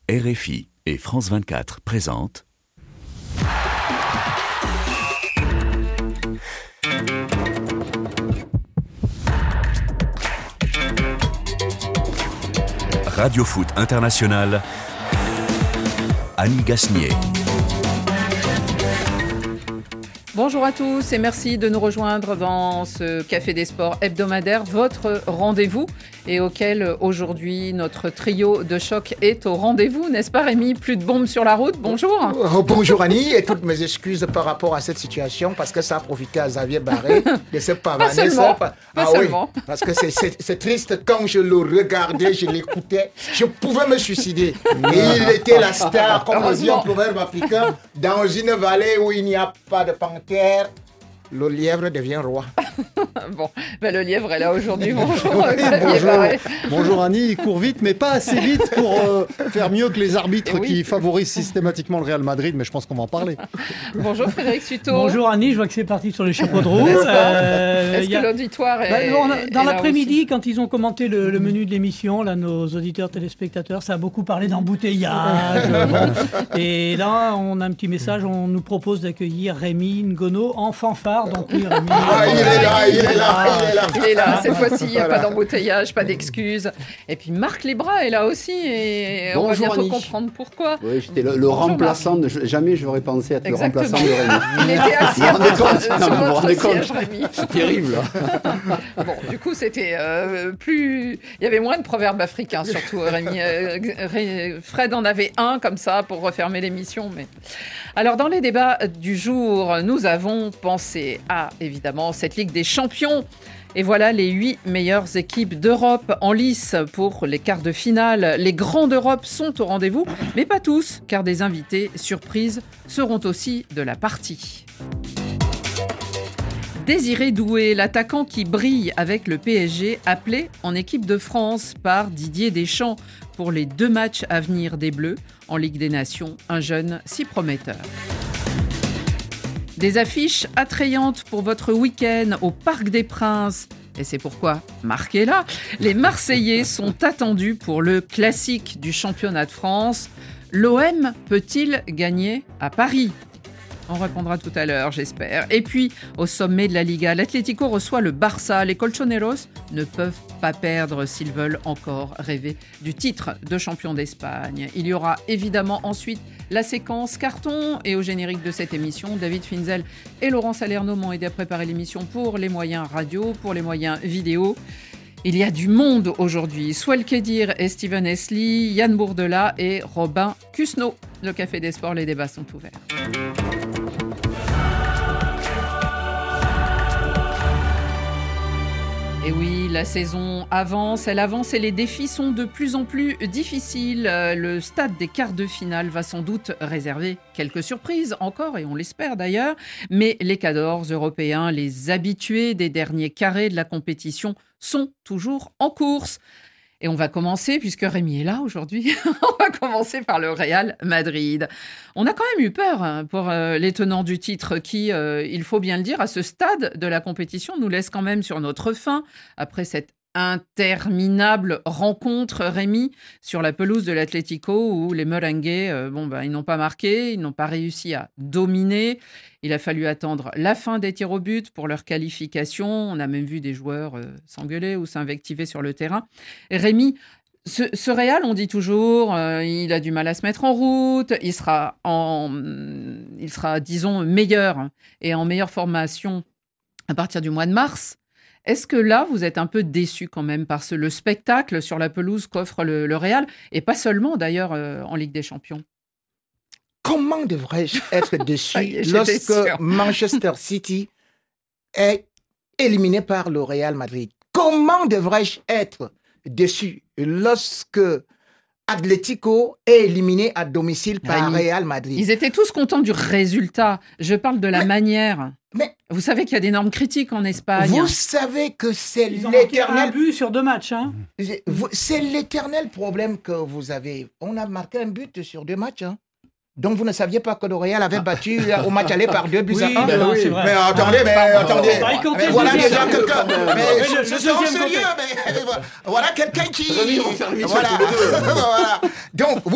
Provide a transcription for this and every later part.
RFI et France 24 présentent Radio Foot International, Annie Gasnier. Bonjour à tous et merci de nous rejoindre dans ce Café des Sports hebdomadaire, votre rendez-vous et auquel aujourd'hui notre trio de choc est au rendez-vous, n'est-ce pas Rémi? Plus de bombes sur la route, bonjour. Bonjour Annie et toutes mes excuses par rapport à cette situation parce que ça a profité à Xavier Barré de se pavaner. Pas seulement. Oui, parce que c'est triste, quand je le regardais, je l'écoutais, je pouvais me suicider. Et il était la star, comme on dit en proverbe africain, dans une vallée où il n'y a pas de panthère. Le lièvre devient roi. Bon, le lièvre est là aujourd'hui. Bonjour, Xavier Barré. Bonjour Annie, il court vite, mais pas assez vite pour faire mieux que les arbitres qui favorisent systématiquement le Real Madrid, mais je pense qu'on va en parler. Bonjour Frédéric Suto. Bonjour Annie, je vois que c'est parti sur les chapeaux de roue. Est-ce que l'auditoire est... Dans l'après-midi, quand ils ont commenté le menu de l'émission, là, nos auditeurs téléspectateurs, ça a beaucoup parlé d'embouteillage. Et là, on a un petit message, on nous propose d'accueillir Rémi Ngono en fanfare. Donc oui, Rémi, il est là. Cette fois-ci, il n'y a pas d'embouteillage, pas d'excuses. Et puis Marc Libra est là aussi et on va bientôt comprendre pourquoi. Oui, j'étais le remplaçant. Jamais j'aurais pensé être le remplaçant de Rémi. Il était assis à votre siège, Rémi. C'est terrible. Bon, du coup, c'était plus... Il y avait moins de proverbes africains, surtout, Rémi. Fred en avait un, comme ça, pour refermer l'émission. Mais... Alors, dans les débats du jour, nous avons pensé à, évidemment, cette Ligue des Champions. Et voilà les 8 meilleures équipes d'Europe en lice pour les quarts de finale. Les grands d'Europe sont au rendez-vous, mais pas tous, car des invités surprises seront aussi de la partie. Désiré Doué, l'attaquant qui brille avec le PSG, appelé en équipe de France par Didier Deschamps pour les 2 matchs à venir des Bleus en Ligue des Nations, un jeune si prometteur. Des affiches attrayantes pour votre week-end au Parc des Princes. Et c'est pourquoi, marquez là, les Marseillais sont attendus pour le classique du championnat de France. L'OM peut-il gagner à Paris ? On répondra tout à l'heure, j'espère. Et puis, au sommet de la Liga, l'Atlético reçoit le Barça. Les Colchoneros ne peuvent pas perdre s'ils veulent encore rêver du titre de champion d'Espagne. Il y aura évidemment ensuite la séquence carton. Et au générique de cette émission, David Finzel et Laurent Salerno m'ont aidé à préparer l'émission pour les moyens radio, pour les moyens vidéo. Il y a du monde aujourd'hui. Souel Kedir et Steven Esli, Yann Bourdela et Robin Cusneau. Le Café des Sports, les débats sont ouverts. Et oui, la saison avance, elle avance et les défis sont de plus en plus difficiles. Le stade des quarts de finale va sans doute réserver quelques surprises encore, et on l'espère d'ailleurs. Mais les cadors européens, les habitués des derniers carrés de la compétition, sont toujours en course. Et on va commencer, puisque Rémi est là aujourd'hui, on va commencer par le Real Madrid. On a quand même eu peur pour les tenants du titre qui, il faut bien le dire, à ce stade de la compétition, nous laisse quand même sur notre faim après cette interminable rencontre, Rémi, sur la pelouse de l'Atlético où les Merengues, ils n'ont pas marqué, ils n'ont pas réussi à dominer. Il a fallu attendre la fin des tirs au but pour leur qualification. On a même vu des joueurs s'engueuler ou s'invectiver sur le terrain. Et Rémi, ce Real, on dit toujours, il a du mal à se mettre en route, il sera, disons, meilleur et en meilleure formation à partir du mois de mars. Est-ce que là, vous êtes un peu déçu quand même par le spectacle sur la pelouse qu'offre le Real, et pas seulement d'ailleurs en Ligue des Champions? Comment devrais-je être déçu lorsque Manchester City est éliminé par le Real Madrid? Comment devrais-je être déçu lorsque Atlético est éliminé à domicile par Real Madrid? Ils étaient tous contents du résultat. Je parle de la manière. Mais vous savez qu'il y a d'énormes critiques en Espagne. Vous savez que c'est l'éternel... Ils ont marqué un but sur 2 matchs. C'est l'éternel problème que vous avez. On a marqué un but sur 2 matchs. Donc vous ne saviez pas que le Real avait battu au match aller par 2 buts à 1. C'est vrai. Mais attendez. Voilà déjà quelqu'un. Mais je suis sérieux. Mais voilà quelqu'un qui. Voilà. Donc vous voyez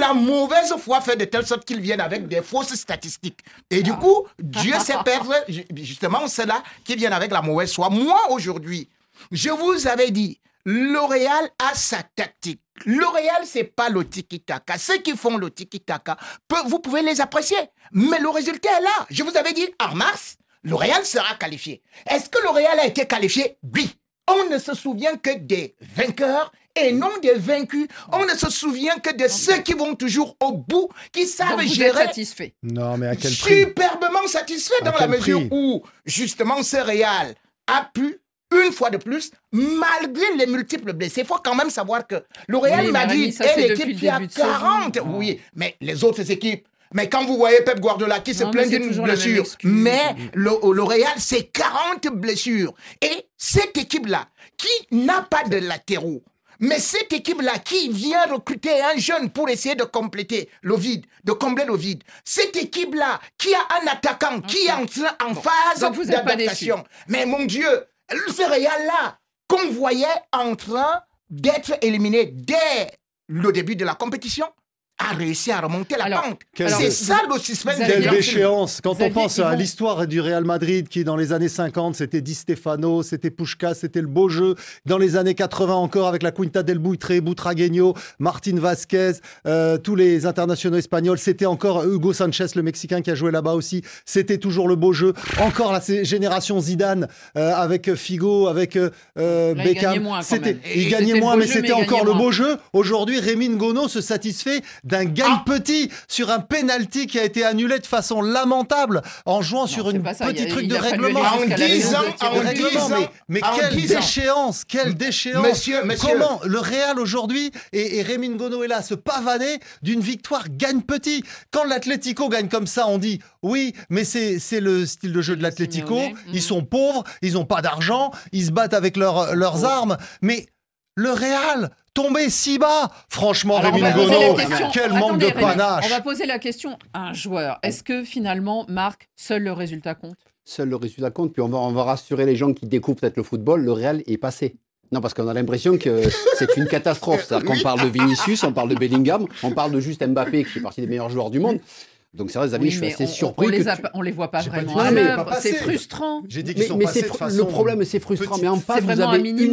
la mauvaise foi fait de telle sorte qu'ils viennent avec des fausses statistiques. Et du coup, Dieu sait perdre justement ceux-là qui viennent avec la mauvaise foi. Moi, aujourd'hui, je vous avais dit, L'Oréal a sa tactique. L'Oréal, c'est pas le tiki-taka. Ceux qui font le tiki-taka, vous pouvez les apprécier. Mais le résultat est là. Je vous avais dit, en mars, L'Oréal sera qualifié. Est-ce que L'Oréal a été qualifié? Oui. On ne se souvient que des vainqueurs et non des vaincus. On ne se souvient que de ceux qui vont toujours au bout, qui savent gérer. Satisfait. Non, mais à quel prix? Superbement satisfait dans la mesure où, justement, ce Real a pu, une fois de plus, malgré les multiples blessés, il faut quand même savoir que le Real Madrid est l'équipe qui a 40. Oui, mais les autres équipes. Mais quand vous voyez Pep Guardiola qui se plaint d'une blessure, mais le Real, c'est 40 blessures. Et cette équipe-là, qui n'a pas de latéraux, mais cette équipe-là qui vient recruter un jeune pour essayer de compléter le vide, de combler le vide, cette équipe-là qui a un attaquant qui est en phase d'adaptation. Mais mon Dieu, ce Real-là, qu'on voyait en train d'être éliminé dès le début de la compétition, a réussi à remonter la pente. C'est ça le suspense. Quelle déchéance. Quand on pense à l'histoire du Real Madrid, qui dans les années 50, c'était Di Stefano, c'était Puskás, c'était le beau jeu. Dans les années 80 encore, avec la Quinta del Buitre, Butragueño, Martín Vázquez, tous les internationaux espagnols, c'était encore Hugo Sanchez, le Mexicain qui a joué là-bas aussi. C'était toujours le beau jeu. Encore la génération Zidane, avec Figo, avec Beckham. Il gagnait moins, mais c'était encore le beau jeu. Aujourd'hui, Rémi Ngono se satisfait d'un gagne petit sur un penalty qui a été annulé de façon lamentable en jouant sur une petit truc de règlement. En 10 ans, mais quelle déchéance, quelle déchéance. Monsieur. Comment le Real aujourd'hui et Rémi Ngono est là, se pavaner d'une victoire gagne petit. Quand l'Atlético gagne comme ça, on dit oui, mais c'est le style de jeu de l'Atlético. Ils sont pauvres, ils n'ont pas d'argent, ils se battent avec leurs armes. Mais le Real tombé si bas. Franchement, Rémi Ngono, quel manque de panache. On va poser la question à un joueur. Est-ce que finalement, Marc, seul le résultat compte? Seul le résultat compte, puis on va rassurer les gens qui découvrent peut-être le football, le Real est passé. Non, parce qu'on a l'impression que c'est une catastrophe. C'est-à-dire qu'on parle de Vinicius, on parle de Bellingham, on parle de juste Mbappé, qui fait partie des meilleurs joueurs du monde. Donc c'est vrai, les amis, je suis assez surpris. On les voit pas vraiment. C'est frustrant. J'ai dit qu'ils sont passés de façon. Le problème, c'est frustrant. Mais en face, vous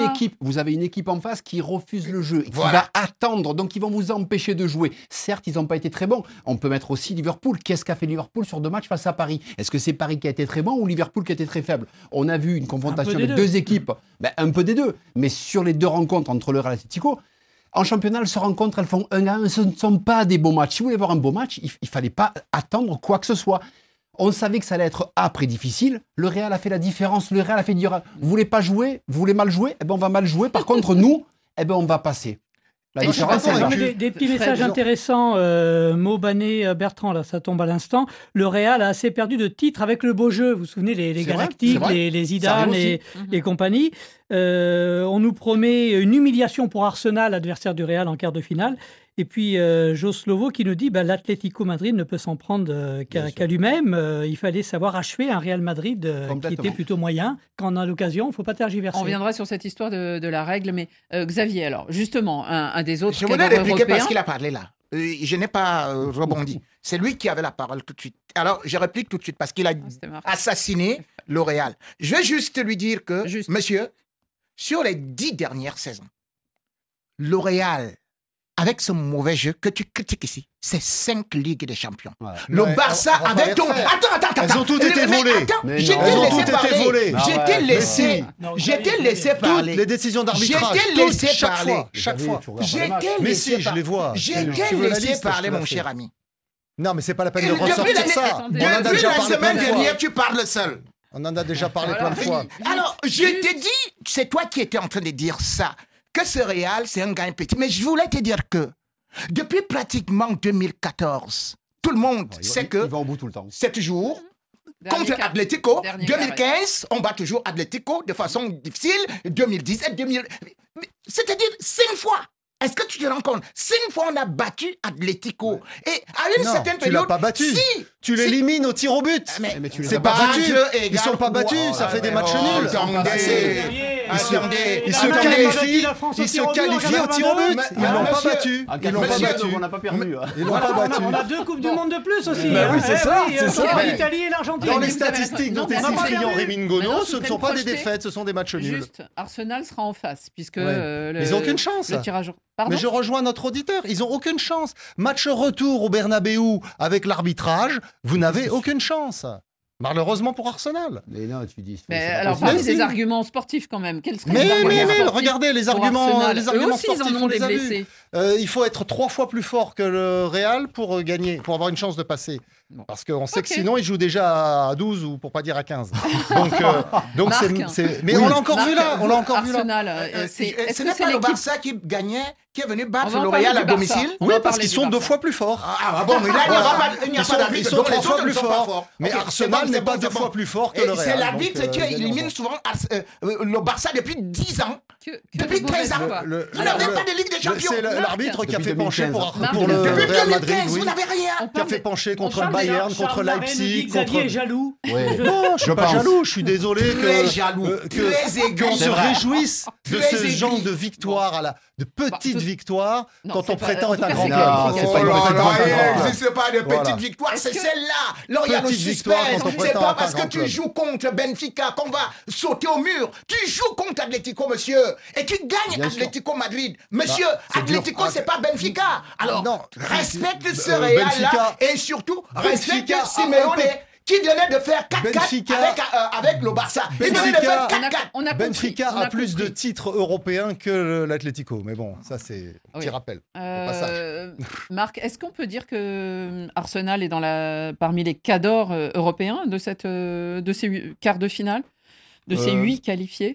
avez une équipe en face qui refuse le jeu, qui va attendre. Donc ils vont vous empêcher de jouer. Certes, ils n'ont pas été très bons. On peut mettre aussi Liverpool. Qu'est-ce qu'a fait Liverpool sur 2 matchs face à Paris? Est-ce que c'est Paris qui a été très bon ou Liverpool qui a été très faible? On a vu une confrontation avec 2 équipes. Un peu des deux. Mais sur les 2 rencontres entre le Real et l'Atlético, en championnat, elles se rencontrent, elles font 1-1, ce ne sont pas des beaux matchs. Si vous voulez voir un beau match, il ne fallait pas attendre quoi que ce soit. On savait que ça allait être âpre et difficile. Le Real a fait la différence. Le Real a fait dire, vous voulez pas jouer, vous voulez mal jouer, on va mal jouer. Par contre, nous, on va passer. Des petits messages intéressants. Maubane, Bertrand, là, ça tombe à l'instant. Le Real a assez perdu de titres avec le beau jeu. Vous vous souvenez, les Galactiques, les Zidane et compagnie. On nous promet une humiliation pour Arsenal, adversaire du Real en quart de finale. Et puis Joslovo qui nous dit l'Atlético Madrid ne peut s'en prendre qu'à lui-même. Il fallait savoir achever un Real Madrid qui était plutôt moyen. Quand on a l'occasion, il ne faut pas tergiverser. On reviendra sur cette histoire de la règle. Mais Xavier, alors justement, un des autres. Je voulais répliquer parce qu'il a parlé là. Je n'ai pas rebondi. C'est lui qui avait la parole tout de suite. Alors, je réplique tout de suite parce qu'il a assassiné le Real. Je vais juste lui dire que, monsieur, sur les 10 dernières saisons, le Real, avec ce mauvais jeu que tu critiques ici, c'est 5 Ligues des Champions. Ouais. Le Barça avec ton... Attends. Elles ont toutes été volées. J'étais laissé parler. Toutes les décisions d'arbitrage. J'étais laissé parler. Chaque fois. Mais si, je les vois. J'étais laissé parler, mon cher ami. Non, mais c'est pas la peine de ressortir ça. Depuis la semaine dernière, tu parles seul. On en a déjà parlé plein de fois. Alors, je t'ai dit, c'est toi qui étais en train de dire ça, que ce Real, c'est un gain petit. Mais je voulais te dire que, depuis pratiquement 2014, tout le monde sait que, il va au bout tout le temps. 7 jours, contre Atlético, 2015, on bat toujours Atlético de façon difficile, 2017, c'est-à-dire 5 fois. Est-ce que tu te rends compte? 5 fois, on a battu Atlético. Et à une certaine période... Tu l'as pas battu. Si, Tu l'élimines au tir au but. Mais tu les C'est as pas pas battu. Ils sont pas battus. Ça fait des matchs nuls. Attendez, Ils se qualifient au tir au but. Ils l'ont pas battu. Ils l'ont pas battu. On n'a pas perdu. Ils l'ont pas battu. On a 2 Coupes du Monde de plus aussi. Oui, c'est ça. L'Italie et l'Argentine. Dans les statistiques dont est si friand Rémi Ngono, ce ne sont pas des défaites, ce sont des matchs nuls. Juste, Arsenal sera en face, puisque ils n'ont aucune chance. Le tirage. Mais je rejoins notre auditeur, ils n'ont aucune chance. Match retour au Bernabéu avec l'arbitrage, vous n'avez aucune chance. Malheureusement pour Arsenal. Mais non, tu dis. Mais alors, parmi des arguments sportifs quand même, quels seraient mais regardez les arguments sportifs, ils en ont des blessés. Il faut être 3 fois plus fort que le Real pour gagner, pour avoir une chance de passer. Bon. Parce qu'on sait que sinon, ils jouent déjà à 12 ou pour pas dire à 15. Donc mais on l'a encore vu là. Arsenal, ce n'est pas le Barça qui gagnait, qui est venu battre le Real à domicile. Oui, parce qu'ils sont 2 fois plus forts. Ah bon, mais là, il n'y a pas d'arbitre. Ils sont 3 fois plus forts. Mais Arsenal n'est pas 2 fois plus fort que le Real. C'est l'arbitre qui élimine souvent le Barça depuis 10 ans. Depuis 13 ans. Vous n'avez pas de Ligue des Champions. C'est l'arbitre qui a fait pencher pour le Real Madrid. Vous n'avez rien. Qui a fait pencher contre le Bayern, contre Leipzig. Xavier est jaloux. Non, je suis pas jaloux. Je suis désolé qu'on se réjouisse de ce genre de victoire, de petites victoires, quand on prétend être un grand club. Il n'existe pas de petites victoires, c'est celle-là. Là, il y a le suspense. C'est pas parce que tu joues contre Benfica qu'on va sauter au mur. Tu joues contre Atlético, monsieur, et tu gagnes Atlético Madrid. Monsieur, Atlético, c'est pas Benfica. Alors, respecte ce Real-là et surtout, respecte Simeone qui venait de faire 4-4 avec le Barça. Il venait de faire 4-4. Benfica a plus de titres européens que l'Atlético. Mais bon, ça c'est un petit rappel. Marc, est-ce qu'on peut dire que Arsenal est parmi les cadors européens de ces quarts de finale, de ces 8 qualifiés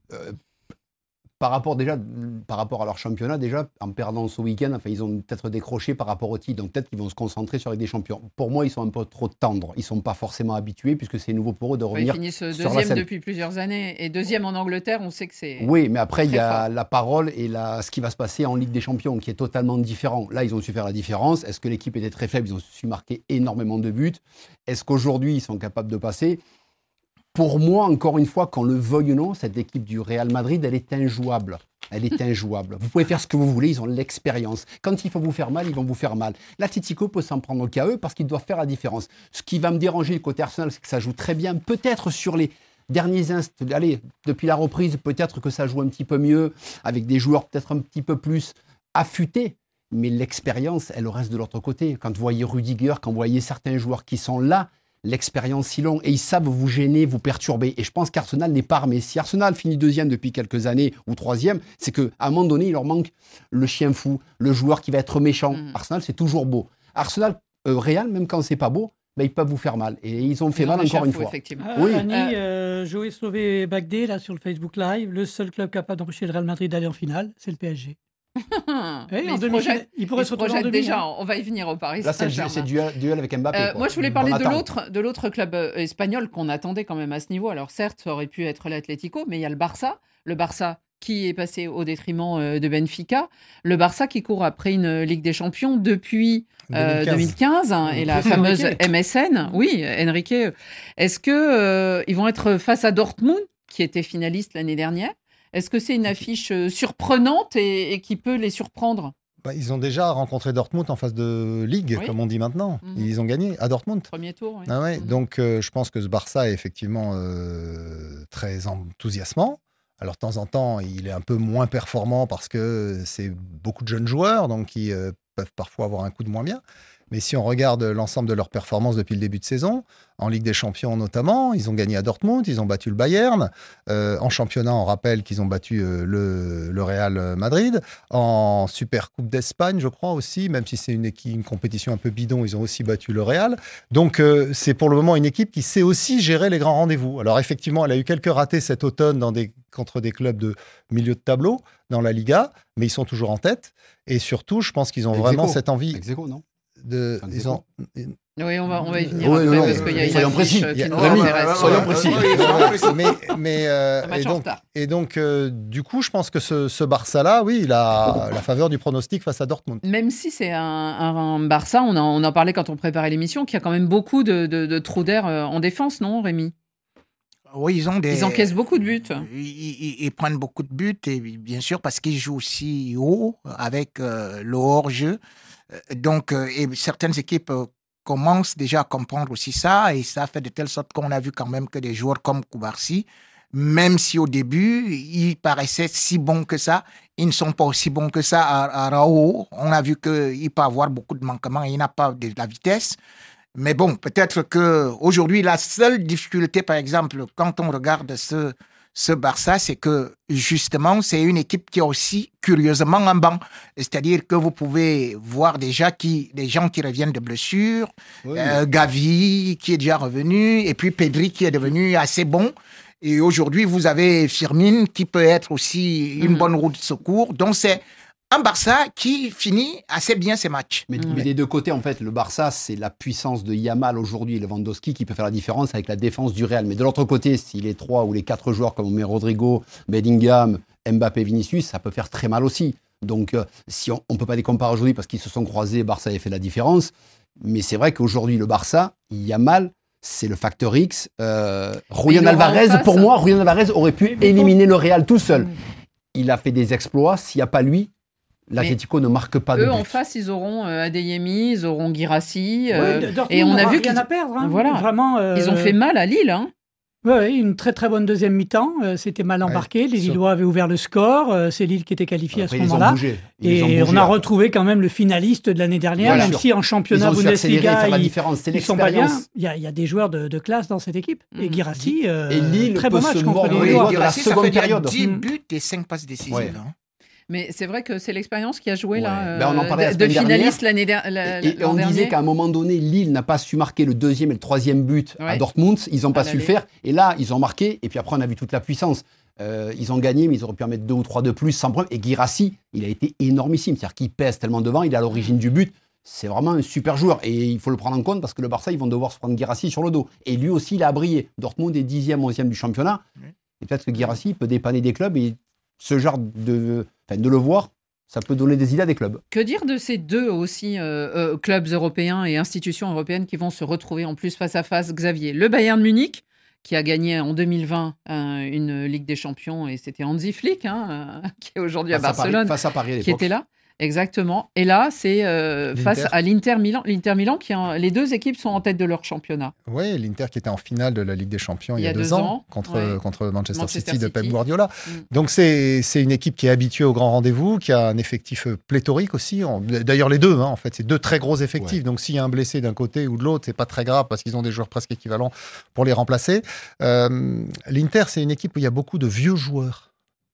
par rapport à leur championnat, déjà, en perdant ce week-end, ils ont peut-être décroché par rapport au titre. Donc peut-être qu'ils vont se concentrer sur la Ligue des Champions. Pour moi, ils sont un peu trop tendres. Ils ne sont pas forcément habitués, puisque c'est nouveau pour eux de revenir. Ils finissent deuxième depuis plusieurs années. Et deuxième en Angleterre, on sait que c'est. Oui, mais après, il y a la parole et ce qui va se passer en Ligue des Champions, qui est totalement différent. Là, ils ont su faire la différence. Est-ce que l'équipe était très faible? Ils ont su marquer énormément de buts. Est-ce qu'aujourd'hui, ils sont capables de passer? Pour moi, encore une fois, qu'on le veuille ou non, cette équipe du Real Madrid, elle est injouable. Elle est injouable. Vous pouvez faire ce que vous voulez, ils ont l'expérience. Quand il faut vous faire mal, ils vont vous faire mal. L'Atlético peut s'en prendre qu'à eux parce qu'ils doivent faire la différence. Ce qui va me déranger côté Arsenal, c'est que ça joue très bien. Peut-être sur les derniers instants, depuis la reprise, peut-être que ça joue un petit peu mieux, avec des joueurs peut-être un petit peu plus affûtés. Mais l'expérience, elle reste de l'autre côté. Quand vous voyez Rudiger, quand vous voyez certains joueurs qui sont là, l'expérience si longue, et ils savent vous gêner, vous perturber. Et je pense qu'Arsenal n'est pas armé. Si Arsenal finit deuxième depuis quelques années, ou troisième, c'est qu'à un moment donné, il leur manque le chien fou, le joueur qui va être méchant. Arsenal, c'est toujours beau. Arsenal, Real, même quand c'est pas beau, ils peuvent vous faire mal. Et ils ont fait mal encore une fois. Annie, Joey Slové Bagdé, là, sur le Facebook Live, le seul club capable d'empêcher le Real Madrid d'aller en finale, c'est le PSG. Il pourrait se projette déjà. On va y venir au Paris. Là, c'est duel avec Mbappé. Moi, je voulais parler de l'autre club espagnol qu'on attendait quand même à ce niveau. Alors, certes, ça aurait pu être l'Atlético, mais il y a le Barça. Le Barça qui est passé au détriment de Benfica. Le Barça qui court après une Ligue des Champions depuis 2015 et la fameuse MSN. Oui, Enrique. Est-ce qu'ils vont être face à Dortmund, qui était finaliste l'année dernière? Est-ce que c'est une affiche surprenante et qui peut les surprendre? Ils ont déjà rencontré Dortmund en phase de Ligue, comme on dit maintenant. Ils ont gagné à Dortmund. Premier tour, oui. Ah ouais. Donc, je pense que ce Barça est effectivement très enthousiasmant. Alors, de temps en temps, il est un peu moins performant parce que c'est beaucoup de jeunes joueurs, donc qui peuvent parfois avoir un coup de moins bien. Mais si on regarde l'ensemble de leurs performances depuis le début de saison, en Ligue des Champions notamment, ils ont gagné à Dortmund, ils ont battu le Bayern. En championnat, on rappelle qu'ils ont battu le Real Madrid. En Super Coupe d'Espagne, je crois aussi, même si c'est une compétition un peu bidon, ils ont aussi battu le Real. Donc, c'est pour le moment une équipe qui sait aussi gérer les grands rendez-vous. Alors, effectivement, elle a eu quelques ratés cet automne contre des clubs de milieu de tableau dans la Liga, mais ils sont toujours en tête. Et surtout, je pense qu'ils ont vraiment cette envie... Ex-aequo, non ? ils ont... Oui, on va y venir après, parce qu'il y a une affiche qui nous intéresse. Soyons précis. Et donc, du coup, je pense que ce Barça-là, oui, il a la faveur du pronostic face à Dortmund. Même si c'est un Barça, on en parlait quand on préparait l'émission, qu'il y a quand même beaucoup de trous d'air en défense, non, Rémi ? Oui, ils encaissent beaucoup de buts. Ils prennent beaucoup de buts, et bien sûr, parce qu'ils jouent aussi haut, avec le hors-jeu. Donc, et certaines équipes commencent déjà à comprendre aussi ça, et ça fait de telle sorte qu'on a vu quand même que des joueurs comme Koubarsi, même si au début, ils paraissaient si bons que ça, ils ne sont pas aussi bons que ça à Raoult. On a vu qu'il peut avoir beaucoup de manquements, il n'a pas de la vitesse. Mais bon, peut-être qu'aujourd'hui, la seule difficulté, par exemple, quand on regarde ce Barça, c'est que justement, c'est une équipe qui a aussi curieusement un banc. C'est-à-dire que vous pouvez voir déjà des gens qui reviennent de blessures, Gavi qui est déjà revenu, et puis Pedri qui est devenu assez bon. Et aujourd'hui, vous avez Firmine qui peut être aussi une bonne roue de secours. Donc, c'est un Barça qui finit assez bien ses matchs. Mais des deux côtés, en fait, le Barça, c'est la puissance de Yamal aujourd'hui et Lewandowski qui peut faire la différence avec la défense du Real. Mais de l'autre côté, si les 3 ou les 4 joueurs comme Rodrigo, Bellingham, Mbappé, Vinicius, ça peut faire très mal aussi. Donc, si on ne peut pas les comparer aujourd'hui parce qu'ils se sont croisés, Barça avait fait la différence. Mais c'est vrai qu'aujourd'hui, le Barça, Yamal, c'est le facteur X. Julián Alvarez, pour moi, Julián Alvarez aurait pu éliminer le Real tout seul. Il a fait des exploits. S'il n'y a pas lui, l'Atlético ne marque pas de but. Eux, en face, ils auront Adeyemi, ils auront Guirassy. Et on a vu rien à perdre. Hein. Voilà. Vraiment, ils ont fait mal à Lille. Hein. Oui, une très très bonne deuxième mi-temps. C'était mal embarqué. Les Lillois avaient ouvert le score. C'est Lille qui était qualifié à ce moment-là. Et on a retrouvé quand même le finaliste de l'année dernière, même si en championnat Bundesliga, ils sont pas bien. Il y a des joueurs de classe dans cette équipe. Et Guirassy, très bon match contre les Lillois. Guirassy, ça fait 10 buts et 5 passes décisives. Mais c'est vrai que c'est l'expérience qui a joué on en parlait de finaliste l'année dernière. Et on disait qu'à un moment donné, Lille n'a pas su marquer le deuxième et le troisième but à Dortmund. Ils n'ont pas su le faire. Et là, ils ont marqué. Et puis après, on a vu toute la puissance. Ils ont gagné, mais ils auraient pu en mettre 2 ou 3 de plus sans problème. Et Guirassy, il a été énormissime. C'est-à-dire qu'il pèse tellement devant. Il est à l'origine du but. C'est vraiment un super joueur. Et il faut le prendre en compte parce que le Barça, ils vont devoir se prendre Guirassy sur le dos. Et lui aussi, il a brillé. Dortmund est 10e, 11e du championnat. Et peut-être que Guirassy peut dépanner des clubs. Et ce genre de le voir, ça peut donner des idées à des clubs. Que dire de ces deux aussi clubs européens et institutions européennes qui vont se retrouver en plus face à face, Xavier ? Le Bayern Munich, qui a gagné en 2020 une Ligue des Champions, et c'était Hansi Flick, qui est aujourd'hui à Barcelone, face à Paris qui était là. Exactement. Et là, c'est face à l'Inter Milan. L'Inter Milan, les deux équipes sont en tête de leur championnat. Oui, l'Inter qui était en finale de la Ligue des Champions il y a 2 ans contre Manchester City de Pep Guardiola. Donc c'est une équipe qui est habituée aux grands rendez-vous, qui a un effectif pléthorique aussi. D'ailleurs les deux, en fait, c'est 2 très gros effectifs. Donc s'il y a un blessé d'un côté ou de l'autre, c'est pas très grave parce qu'ils ont des joueurs presque équivalents pour les remplacer. L'Inter, c'est une équipe où il y a beaucoup de vieux joueurs.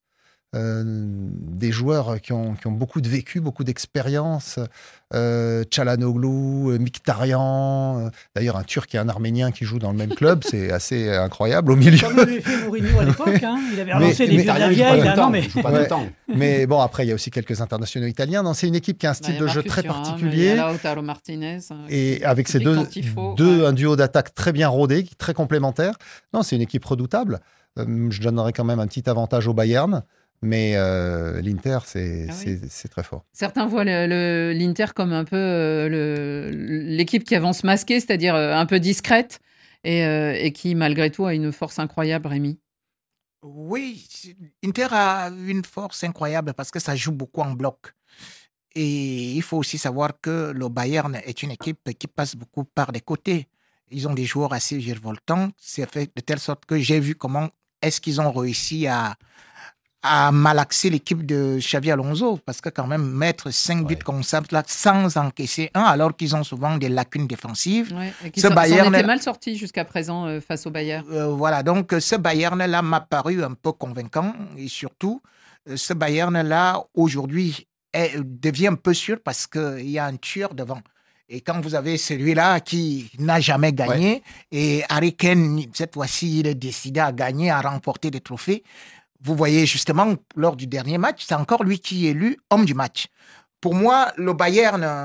Des joueurs qui ont beaucoup de vécu, beaucoup d'expérience. Çalhanoğlu, Mkhitaryan, d'ailleurs un Turc et un Arménien qui jouent dans le même club, c'est assez incroyable au milieu. Comme l'avait fait Mourinho à l'époque, il avait relancé les vieux de la vieille. Mais bon, après il y a aussi quelques internationaux italiens. Non, c'est une équipe qui a un style de jeu très particulier. Lautaro Martinez. Et avec ces un duo d'attaque très bien rodé, très complémentaire. Non, c'est une équipe redoutable. Je donnerais quand même un petit avantage au Bayern. Mais l'Inter, c'est très fort. Certains voient l'Inter comme un peu l'équipe qui avance masquée, c'est-à-dire un peu discrète, et qui, malgré tout, a une force incroyable, Rémi. Oui, Inter a une force incroyable parce que ça joue beaucoup en bloc. Et il faut aussi savoir que le Bayern est une équipe qui passe beaucoup par les côtés. Ils ont des joueurs assez virevoltants. C'est fait de telle sorte que j'ai vu comment est-ce qu'ils ont réussi à malaxer l'équipe de Xavi Alonso, parce que quand même mettre 5 buts comme ça là, sans encaisser un, alors qu'ils ont souvent des lacunes défensives. Ce Bayern était mal sorti jusqu'à présent face au Bayern. Voilà, donc ce Bayern-là m'a paru un peu convaincant, et surtout, ce Bayern-là, aujourd'hui, devient un peu sûr parce qu'il y a un tueur devant. Et quand vous avez celui-là qui n'a jamais gagné, et Harry Kane, cette fois-ci, il est décidé à gagner, à remporter des trophées. Vous voyez justement, lors du dernier match, c'est encore lui qui est élu homme du match. Pour moi, le Bayern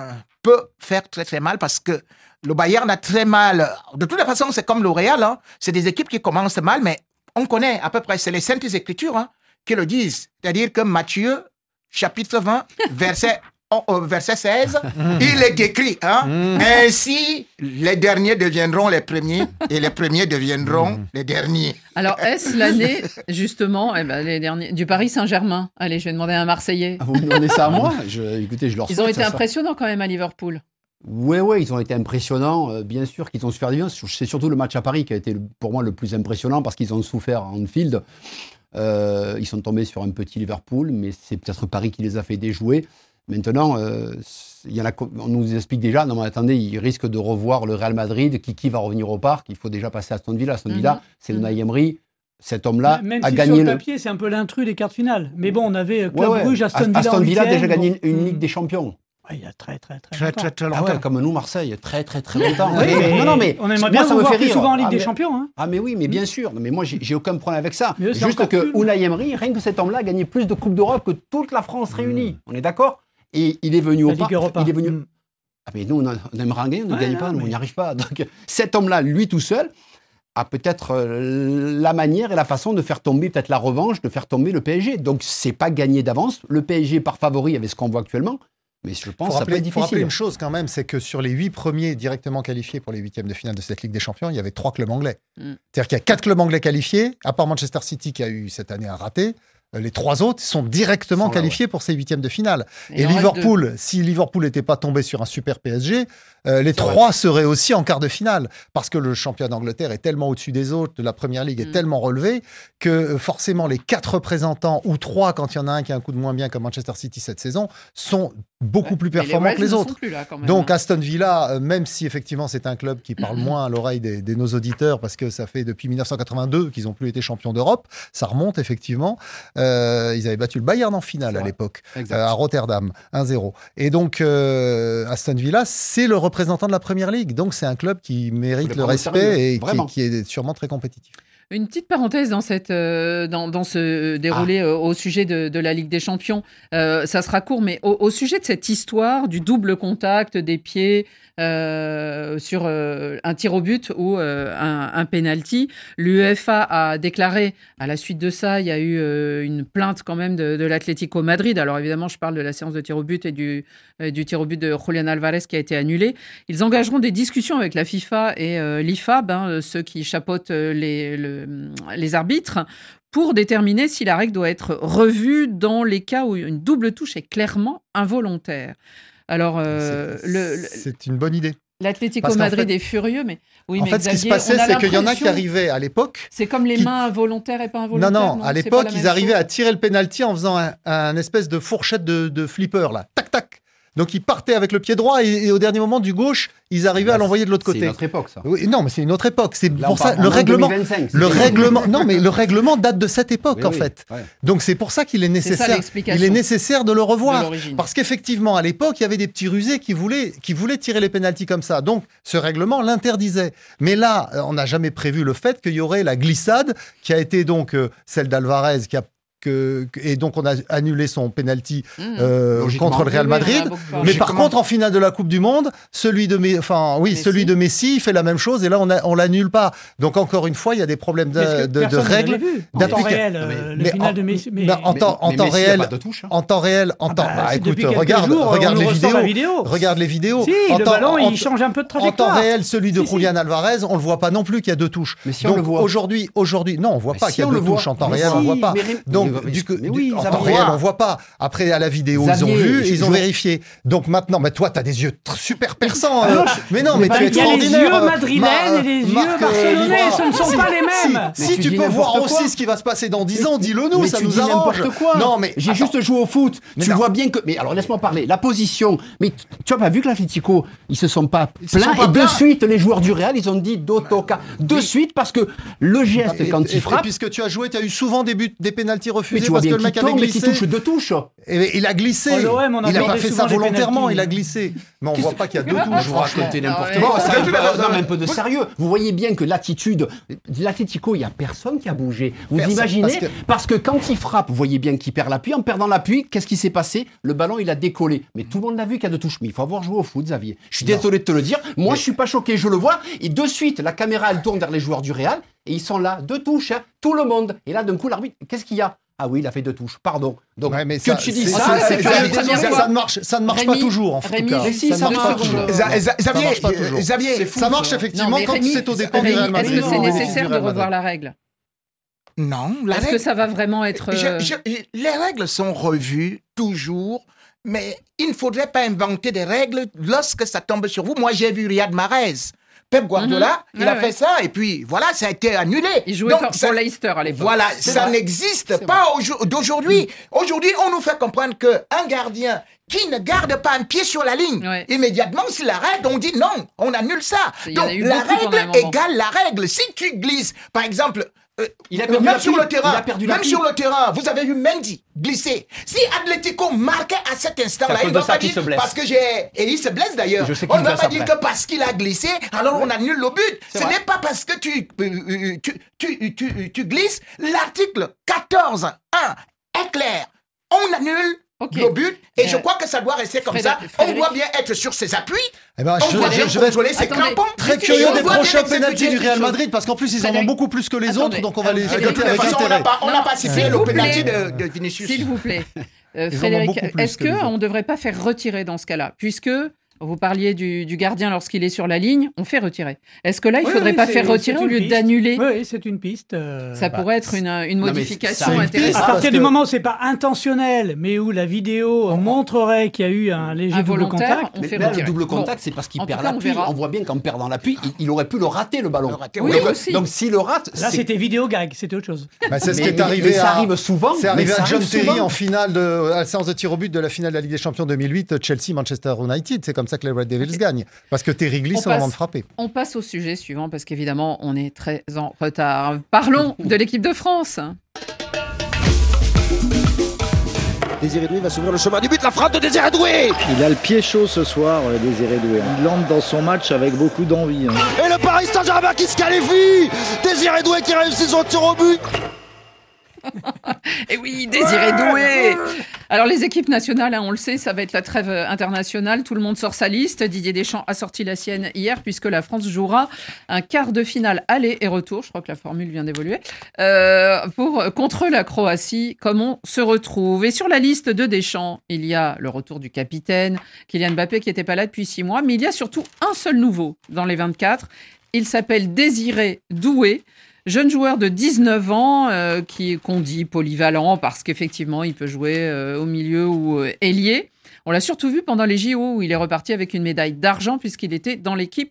peut faire très très mal parce que le Bayern a très mal. De toute façon, c'est comme le Real. Hein. C'est des équipes qui commencent mal, mais on connaît à peu près, c'est les Saintes Écritures qui le disent. C'est-à-dire que Matthieu, chapitre 20, verset 16, il est écrit. Ainsi, les derniers deviendront les premiers et les premiers deviendront les derniers. Alors, est-ce l'année, justement, les derniers, du Paris Saint-Germain? Allez, je vais demander à un Marseillais. Vous me demandez ça à moi? Écoutez, je leur Ils ont été impressionnants quand même à Liverpool. Oui, ils ont été impressionnants. Bien sûr qu'ils ont su faire du bien. C'est surtout le match à Paris qui a été pour moi le plus impressionnant parce qu'ils ont souffert en Anfield. Ils sont tombés sur un petit Liverpool, mais c'est peut-être Paris qui les a fait déjouer. Maintenant, on nous explique déjà, non mais attendez, ils risquent de revoir le Real Madrid, qui va revenir au parc, il faut déjà passer à Aston Villa. Aston Villa, c'est Unai Emery. Cet homme-là a si gagné sur le papier, c'est un peu l'intrus des quarts de finale. Mais bon, on avait Club Brugge, Aston Villa. Aston Villa a déjà gagné une Ligue des Champions. Il y a très longtemps. Comme nous, Marseille, très longtemps. Mais on aimerait bien vous voir plus souvent en Ligue des Champions. Hein. Ah mais oui, mais bien sûr. Mais moi, j'ai aucun problème avec ça. Juste que Unai Emery, rien que cet homme-là, a gagné plus de Coupes d'Europe que toute la France réunie. On est d'accord? Et il est venu au parc. Il est venu. Ah mais nous, on aimerait gagner, on ne gagne pas, nous, on n'y arrive pas. Donc cet homme-là, lui tout seul, a peut-être la manière et la façon de faire tomber peut-être la revanche, de faire tomber le PSG. Donc c'est pas gagné d'avance. Le PSG par favori avec ce qu'on voit actuellement. Mais je pense que ça peut être difficile. Il faut rappeler une chose quand même, c'est que sur les 8 premiers directement qualifiés pour les 8e de finale de cette Ligue des Champions, il y avait 3 clubs anglais. C'est-à-dire qu'il y a 4 clubs anglais qualifiés, à part Manchester City qui a eu cette année un raté. Les 3 autres sont directement qualifiés pour ces 8e de finale. Et Liverpool, si Liverpool n'était pas tombé sur un super PSG, les 3 seraient aussi en quart de finale. Parce que le championnat d'Angleterre est tellement au-dessus des autres, de la Première Ligue est tellement relevé, que forcément les 4 représentants, ou 3 quand il y en a un qui a un coup de moins bien comme Manchester City cette saison, sont beaucoup plus performants que les autres. Donc Aston Villa, même si effectivement c'est un club qui parle moins à l'oreille de nos auditeurs, parce que ça fait depuis 1982 qu'ils n'ont plus été champions d'Europe, ça remonte effectivement. Ils avaient battu le Bayern en finale à l'époque, à Rotterdam, 1-0. Et donc Aston Villa, c'est le représentant de la Première Ligue. Donc c'est un club qui mérite le respect et qui est sûrement très compétitif. Une petite parenthèse dans ce déroulé au sujet de la Ligue des Champions. Ça sera court, mais au sujet de cette histoire du double contact des pieds sur un tir au but ou un penalty, l'UEFA a déclaré, à la suite de ça, il y a eu une plainte quand même de l'Atlético Madrid. Alors évidemment, je parle de la séance de tir au but et du tir au but de Julián Álvarez qui a été annulé. Ils engageront des discussions avec la FIFA et l'IFAB, ceux qui chapeautent les arbitres, pour déterminer si la règle doit être revue dans les cas où une double touche est clairement involontaire. Alors, c'est une bonne idée. L'Atlético Madrid est furieux, mais oui, en fait, Xavier, ce qui se passait, c'est qu'il y en a qui arrivaient à l'époque. C'est comme les mains involontaires et pas involontaires. Non, à l'époque, ils arrivaient à tirer le penalty en faisant un espèce de fourchette de flipper là, tac tac. Donc ils partaient avec le pied droit et au dernier moment du gauche, ils arrivaient à l'envoyer de l'autre côté. C'est une autre époque, ça. Oui, non, mais c'est une autre époque. C'est pour ça le règlement. 2025, le règlement date de cette époque en fait. Ouais. Donc c'est pour ça qu'il est nécessaire. Il est nécessaire de le revoir parce qu'effectivement à l'époque il y avait des petits rusés qui voulaient tirer les pénaltys comme ça. Donc ce règlement l'interdisait. Mais là, on n'a jamais prévu le fait qu'il y aurait la glissade qui a été donc celle d'Alvarez qui a et donc on a annulé son penalty contre le Real Madrid. Mais par contre, en finale de la Coupe du Monde, celui de Messi, il fait la même chose et là on l'annule pas. Donc encore une fois, il y a des problèmes de règles. En temps réel, le final de Messi. En temps réel, écoute, regarde les vidéos. Si, le ballon, il change un peu de trajectoire. En temps réel, celui de Julián Álvarez, on le voit pas non plus qu'il y a 2 touches. Mais si on le voit. Aujourd'hui, non, on voit pas qu'il y a 2 touches en temps réel, on voit pas. Donc en temps réel, on voit pas. Après, à la vidéo, ils ont vu, ils ont vérifié. Donc maintenant, mais toi, tu as des yeux super perçants. Mais non, mais tu es extraordinaire. Il y a les yeux madrilènes et les yeux barcelonais, ce ne sont pas les mêmes. Si tu peux voir aussi ce qui va se passer dans 10 ans, dis-le nous, ça nous arrange. Non, mais j'ai juste joué au foot. Tu vois bien que. Mais alors, laisse-moi parler. La position. Mais tu as pas vu que l'Atlético, ils se sont pas plaints. Et de suite, les joueurs du Real, ils ont dit Dotoka. De suite, parce que le geste, quand il frappe. Puisque tu as joué, tu as eu souvent des pénaltys refusés. refusé parce que le mec avait glissé. Qui touche 2 touches. Et il a glissé. Il n'a pas fait ça volontairement, il a glissé. Mais on voit pas qu'il y a 2 touches. Je vous racontais n'importe quoi. Non, mais un peu de sérieux. Vous voyez bien que l'attitude, l'Atlético, il n'y a personne qui a bougé. Vous imaginez, parce que quand il frappe, vous voyez bien qu'il perd l'appui. En perdant l'appui, qu'est-ce qui s'est passé? Le ballon, il a décollé. Mais tout le monde l'a vu qu'il y a 2 touches. Mais il faut avoir joué au foot, Xavier. Je suis désolé de te le dire. Moi, je suis pas choqué, je le vois. Et de suite, la caméra, elle tourne vers les joueurs du Real. Et ils sont là, 2 touches, hein, tout le monde. Et là, d'un coup, l'arbitre, qu'est-ce qu'il y a? Ah oui, il a fait 2 touches, pardon. Donc, mais ça ne marche pas toujours, en tout cas. Ça marche effectivement quand c'est au dépend du Real Madrid. Est-ce que c'est nécessaire de revoir la règle? Non. Est-ce que ça va vraiment être... Les règles sont revues, toujours, mais il ne faudrait pas inventer des règles lorsque ça tombe sur vous. Moi, j'ai vu Riyad Mahrez. Pep Guardiola, il a fait ça, et puis voilà, ça a été annulé. Il jouait pour Leicester à l'époque. Voilà, ça n'existe pas d'aujourd'hui. Aujourd'hui, on nous fait comprendre qu'un gardien qui ne garde pas un pied sur la ligne, immédiatement, s'il arrête, on dit non, on annule ça. Donc, la règle égale la règle. Si tu glisses, par exemple... même sur le terrain, vous avez vu Mendy glisser. Si Atlético marquait à cet instant-là, il ne va pas dire parce que et il se blesse d'ailleurs. On ne va pas dire que parce qu'il a glissé, alors on annule le but. Ce n'est pas parce que tu glisses. L'article 14.1 est clair. On annule le but, et je crois que ça doit rester comme ça. On doit bien être sur ses appuis. Je vais contrôler ses crampons. Très curieux des prochains pénaltys du Real Madrid, parce qu'en plus ils en ont beaucoup plus que les autres, donc on va les écouter avec intérêt. On n'a pas sifflé le pénalty de Vinicius. S'il vous plaît, Frédéric, est-ce qu'on ne devrait pas faire retirer dans ce cas-là, puisque vous parliez du gardien lorsqu'il est sur la ligne, on fait retirer. Est-ce que là, il ne faudrait pas faire retirer au lieu d'annuler? Oui, c'est une piste. Ça pourrait être une modification intéressante. À partir du moment où ce n'est pas intentionnel, mais où la vidéo montrerait qu'il y a eu un léger double contact. On fait retirer. Le double contact, c'est parce qu'il perd l'appui. On voit bien qu'en perdant l'appui, il aurait pu le rater, le ballon. Donc s'il le rate... Là, c'était vidéo gag, c'était autre chose. C'est ce qui est arrivé. Ça arrive souvent. C'est arrivé à John Terry en finale, à la séance de tir au but de la finale de la Ligue des Champions 2008, Chelsea-Manchester United. C'est comme ça que les Red Devils gagnent, parce que Terry glisse au moment de frapper. On passe au sujet suivant, parce qu'évidemment, on est très en retard. Parlons de l'équipe de France. Désiré Doué va s'ouvrir le chemin du but, la frappe de Désiré Doué. Il a le pied chaud ce soir, Désiré Doué. Il entre dans son match avec beaucoup d'envie. Et le Paris Saint-Germain qui se qualifie. Désiré Doué qui réussit son tir au but. Et oui, Désiré Doué. Alors les équipes nationales, on le sait, ça va être la trêve internationale. Tout le monde sort sa liste. Didier Deschamps a sorti la sienne hier, puisque la France jouera un quart de finale aller et retour. Je crois que la formule vient d'évoluer. Contre la Croatie, comment on se retrouve. Et sur la liste de Deschamps, il y a le retour du capitaine, Kylian Mbappé, qui n'était pas là depuis 6 mois. Mais il y a surtout un seul nouveau dans les 24. Il s'appelle Désiré Doué. Jeune joueur de 19 ans qu'on dit polyvalent parce qu'effectivement, il peut jouer au milieu ou ailier. On l'a surtout vu pendant les JO où il est reparti avec une médaille d'argent puisqu'il était dans l'équipe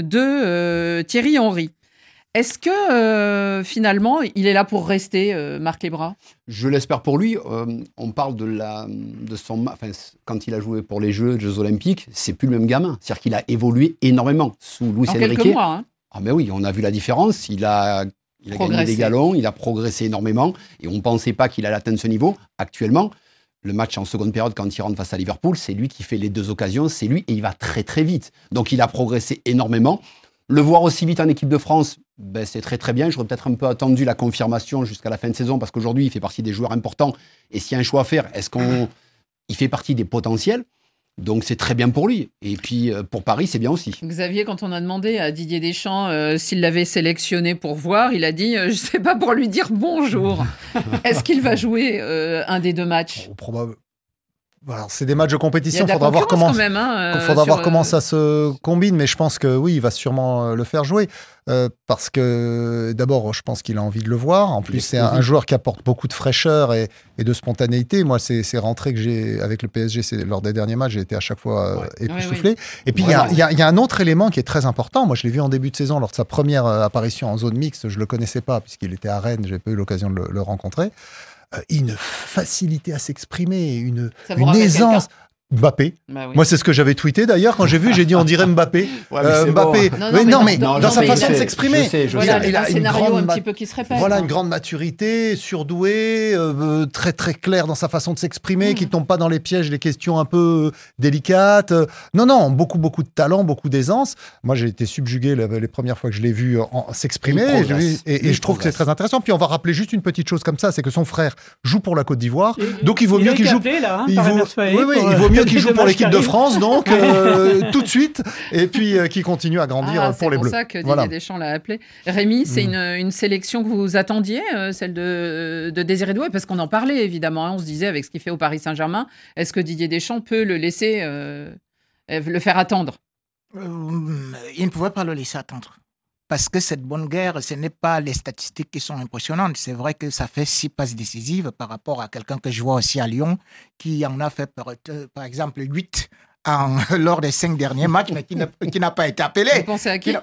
de Thierry Henry. Est-ce que finalement, il est là pour rester, Marc Lebras ? Je l'espère pour lui. On parle quand il a joué pour les Jeux Olympiques, c'est plus le même gamin. C'est-à-dire qu'il a évolué énormément sous Luis Enrique. En quelques mois, hein. Ah mais oui, on a vu la différence. Il a gagné des galons, il a progressé énormément et on ne pensait pas qu'il allait atteindre ce niveau. Actuellement, le match en seconde période, quand il rentre face à Liverpool, c'est lui qui fait les 2 occasions, c'est lui et il va très très vite. Donc il a progressé énormément. Le voir aussi vite en équipe de France, c'est très très bien. J'aurais peut-être un peu attendu la confirmation jusqu'à la fin de saison parce qu'aujourd'hui, il fait partie des joueurs importants. Et s'il y a un choix à faire, il fait partie des potentiels? Donc c'est très bien pour lui. Et puis pour Paris, c'est bien aussi. Xavier, quand on a demandé à Didier Deschamps s'il l'avait sélectionné pour voir, il a dit je ne sais pas, pour lui dire bonjour. Est-ce qu'il va jouer un des 2 matchs ? Probable. Alors, c'est des matchs de compétition, il faudra voir comment ça se combine, mais je pense que oui, il va sûrement le faire jouer. Parce que d'abord, je pense qu'il a envie de le voir. En plus, c'est un joueur qui apporte beaucoup de fraîcheur et de spontanéité. Moi, ces rentrées que j'ai avec le PSG, lors des derniers matchs, j'ai été à chaque fois époustouflé. Oui. Et puis, il y a un autre élément qui est très important. Moi, je l'ai vu en début de saison lors de sa première apparition en zone mixte. Je ne le connaissais pas puisqu'il était à Rennes. Je n'avais pas eu l'occasion de le rencontrer. Une facilité à s'exprimer, une aisance. Mbappé. Bah oui. Moi, c'est ce que j'avais tweeté d'ailleurs. Quand j'ai vu, j'ai dit on dirait Mbappé. Mbappé. Bon. Dans sa façon de s'exprimer. Il a un scénario un petit peu qui se répète. Voilà, une grande maturité, surdoué, très très clair dans sa façon de s'exprimer, qui ne tombe pas dans les pièges des questions un peu délicates. Non, beaucoup de talent, beaucoup d'aisance. Moi, j'ai été subjugué les premières fois que je l'ai vu s'exprimer. Et je trouve que c'est très intéressant. Puis on va rappeler juste une petite chose comme ça, c'est que son frère joue pour la Côte d'Ivoire. Donc il vaut mieux qu'il joue. Il vaut mieux qu'il joue pour l'équipe de France, donc tout de suite, et puis qu'il continue à grandir pour les Bleus. C'est pour ça que Didier Deschamps l'a appelé. Rémi, c'est une sélection que vous attendiez, celle de Désiré Doué, parce qu'on en parlait évidemment. On se disait avec ce qu'il fait au Paris Saint-Germain, est-ce que Didier Deschamps peut le laisser le faire attendre? Il ne pouvait pas le laisser attendre. Parce que cette bonne guerre, ce n'est pas les statistiques qui sont impressionnantes. C'est vrai que ça fait 6 passes décisives par rapport à quelqu'un que je vois aussi à Lyon, qui en a fait par exemple 8 lors des 5 derniers matchs, mais qui n'a pas été appelé. Vous pensez à qui?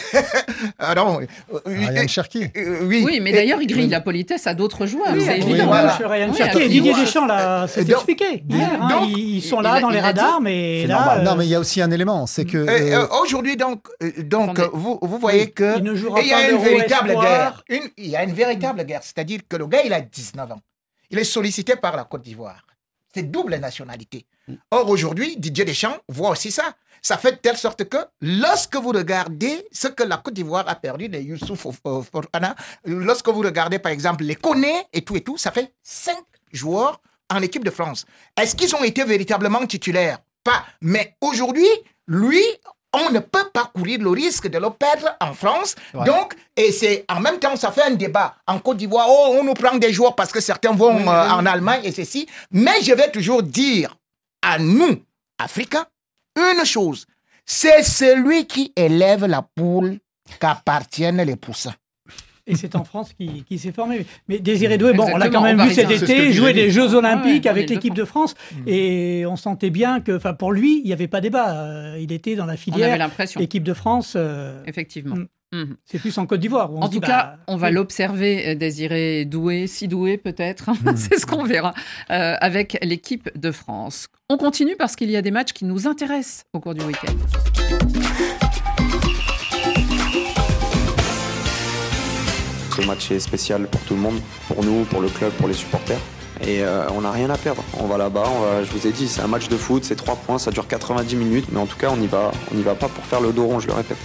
Ryan Cherki. Oui, mais d'ailleurs, il grille la politesse à d'autres joueurs. C'est évident. Ryan Cherki et Didier Deschamps, là, c'est expliqué. Ils sont là dans les radars, mais là... Non, mais il y a aussi un élément, c'est que... Aujourd'hui, donc vous voyez que il y a une véritable guerre. Il y a une véritable guerre, c'est-à-dire que le gars, il a 19 ans. Il est sollicité par la Côte d'Ivoire. C'est double nationalité. Or, aujourd'hui, Didier Deschamps voit aussi ça. Ça fait de telle sorte que lorsque vous regardez ce que la Côte d'Ivoire a perdu de Youssouf Fofana, lorsque vous regardez par exemple les Koné et tout, ça fait 5 joueurs en équipe de France. Est-ce qu'ils ont été véritablement titulaires? Pas. Mais aujourd'hui, lui, on ne peut pas courir le risque de le perdre en France. Ouais. Donc, et c'est en même temps, ça fait un débat. En Côte d'Ivoire, on nous prend des joueurs parce que certains vont en Allemagne et ceci. Mais je vais toujours dire à nous, Africains, une chose. C'est celui qui élève la poule qu'appartiennent les poussins. Et c'est en France qui s'est formé. Mais Désiré Doué, on l'a quand même vu cet été jouer des Jeux Olympiques avec l'équipe de France. Et on sentait bien que, pour lui, il n'y avait pas débat. Il était dans la filière équipe de France. Effectivement. C'est plus en Côte d'Ivoire. En tout cas, on va l'observer, Désiré Doué, si doué peut-être, c'est ce qu'on verra avec l'équipe de France. On continue parce qu'il y a des matchs qui nous intéressent au cours du week-end. Ce match est spécial pour tout le monde, pour nous, pour le club, pour les supporters. Et on n'a rien à perdre. On va là-bas, je vous ai dit, c'est un match de foot, c'est 3 points, ça dure 90 minutes. Mais en tout cas, on n'y va pas pour faire le dos rond, je le répète.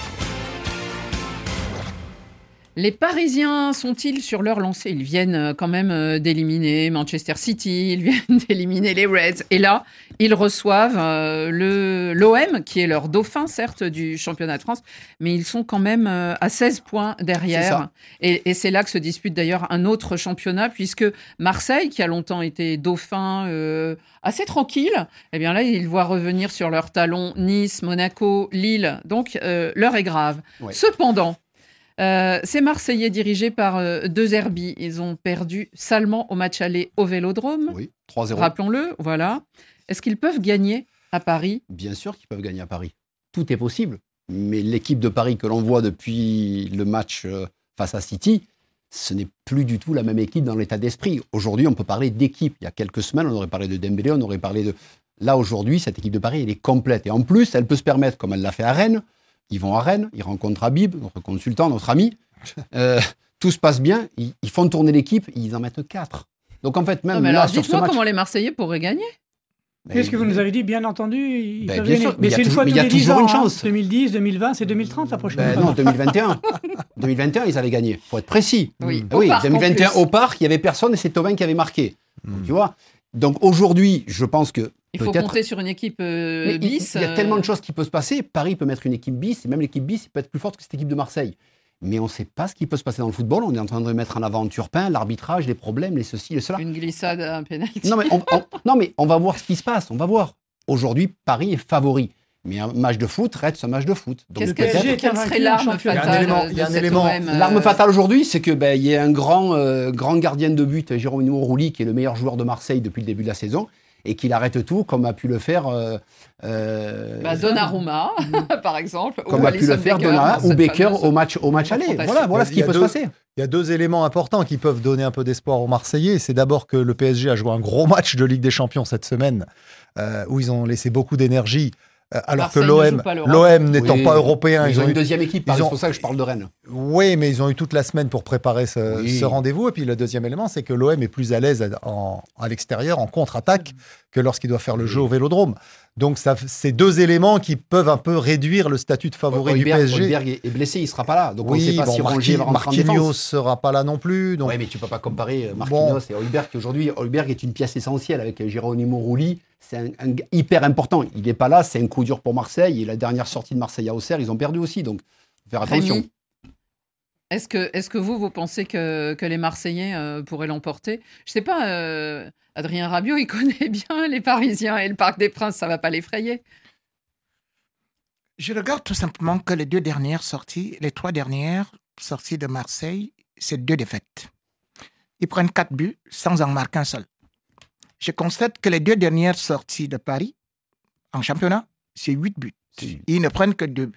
Les Parisiens sont-ils sur leur lancée? Ils viennent quand même d'éliminer Manchester City, ils viennent d'éliminer les Reds. Et là, ils reçoivent l'OM, qui est leur dauphin, certes, du championnat de France, mais ils sont quand même à 16 points derrière. Et c'est là que se dispute d'ailleurs un autre championnat, puisque Marseille, qui a longtemps été dauphin assez tranquille, eh bien là, ils voient revenir sur leurs talons Nice, Monaco, Lille. Donc, l'heure est grave. Ouais. Cependant, ces Marseillais dirigés par De Zerbi, ils ont perdu salement au match aller au Vélodrome. Oui, 3-0. Rappelons-le, voilà. Est-ce qu'ils peuvent gagner à Paris? Bien sûr qu'ils peuvent gagner à Paris. Tout est possible. Mais l'équipe de Paris que l'on voit depuis le match face à City, ce n'est plus du tout la même équipe dans l'état d'esprit. Aujourd'hui, on peut parler d'équipe. Il y a quelques semaines, on aurait parlé de Dembélé, on aurait parlé de... Là, aujourd'hui, cette équipe de Paris, elle est complète. Et en plus, elle peut se permettre, comme elle l'a fait à Rennes, ils vont à Rennes, ils rencontrent Habib, notre consultant, notre ami. Tout se passe bien, ils font tourner l'équipe, ils en mettent 4. Donc en fait, même mais là, alors, sur ce dites-moi match... comment les Marseillais pourraient gagner. Qu'est-ce que vous nous avez dit? Bien entendu, ils peuvent bien gagner. sûr, mais c'est une fois tous les 10 ans. Une chance. 2010, 2020, c'est 2030 la prochaine fois. Non, 2021. 2021, ils avaient gagné. Il faut être précis. Oui, 2021, au parc, il n'y avait personne et c'est Thauvin qui avait marqué. Donc, tu vois. Donc aujourd'hui, je pense que il faut compter sur une équipe bis. Il y a tellement de choses qui peuvent se passer. Paris peut mettre une équipe bis, et même l'équipe bis peut être plus forte que cette équipe de Marseille. Mais on ne sait pas ce qui peut se passer dans le football. On est en train de mettre en avant Turpin, l'arbitrage, les problèmes, les ceci, les cela. Une glissade, un pénalty. Non, mais on va voir ce qui se passe. On va voir. Aujourd'hui, Paris est favori. Mais un match de foot reste un match de foot. Donc quelle serait l'arme fatale? Il y a un élément. L'arme fatale aujourd'hui, c'est que il y a un grand gardien de but, Jérôme Rouly, qui est le meilleur joueur de Marseille depuis le début de la saison. et qu'il arrête tout, comme a pu le faire Donnarumma, par exemple. Comme a pu le faire Donnarumma ou Baker au match aller. Voilà ce qui peut se passer. Il y a 2 éléments importants qui peuvent donner un peu d'espoir aux Marseillais. C'est d'abord que le PSG a joué un gros match de Ligue des Champions cette semaine, où ils ont laissé beaucoup d'énergie. Alors que l'OM n'étant pas européen, ils ont une deuxième équipe, c'est pour ça que je parle de Rennes. Oui, mais ils ont eu toute la semaine pour préparer ce rendez-vous. Et puis le deuxième élément, c'est que l'OM est plus à l'aise à l'extérieur, en contre-attaque, que lorsqu'il doit faire le jeu au Vélodrome. Donc c'est 2 éléments qui peuvent un peu réduire le statut de favori du PSG. Højbjerg est blessé, il ne sera pas là. Donc on ne sait pas si Rongier va rentrer en défense. Marquinhos ne sera pas là non plus. Oui, mais tu ne peux pas comparer Marquinhos et Højbjerg. Aujourd'hui, Højbjerg est une pièce essentielle avec Geronimo Rulli. C'est un hyper important. Il n'est pas là, c'est un coup dur pour Marseille. Et la dernière sortie de Marseille à Auxerre, ils ont perdu aussi. Donc, faire attention. Rémi, est-ce que vous pensez que les Marseillais pourraient l'emporter? Je ne sais pas, Adrien Rabiot, il connaît bien les Parisiens et le Parc des Princes, ça ne va pas l'effrayer. Je regarde tout simplement que les 3 dernières sorties de Marseille, c'est 2 défaites. Ils prennent 4 buts sans en marquer un seul. Je constate que les 2 dernières sorties de Paris, en championnat, c'est 8 buts. Ils ne prennent que 2 buts.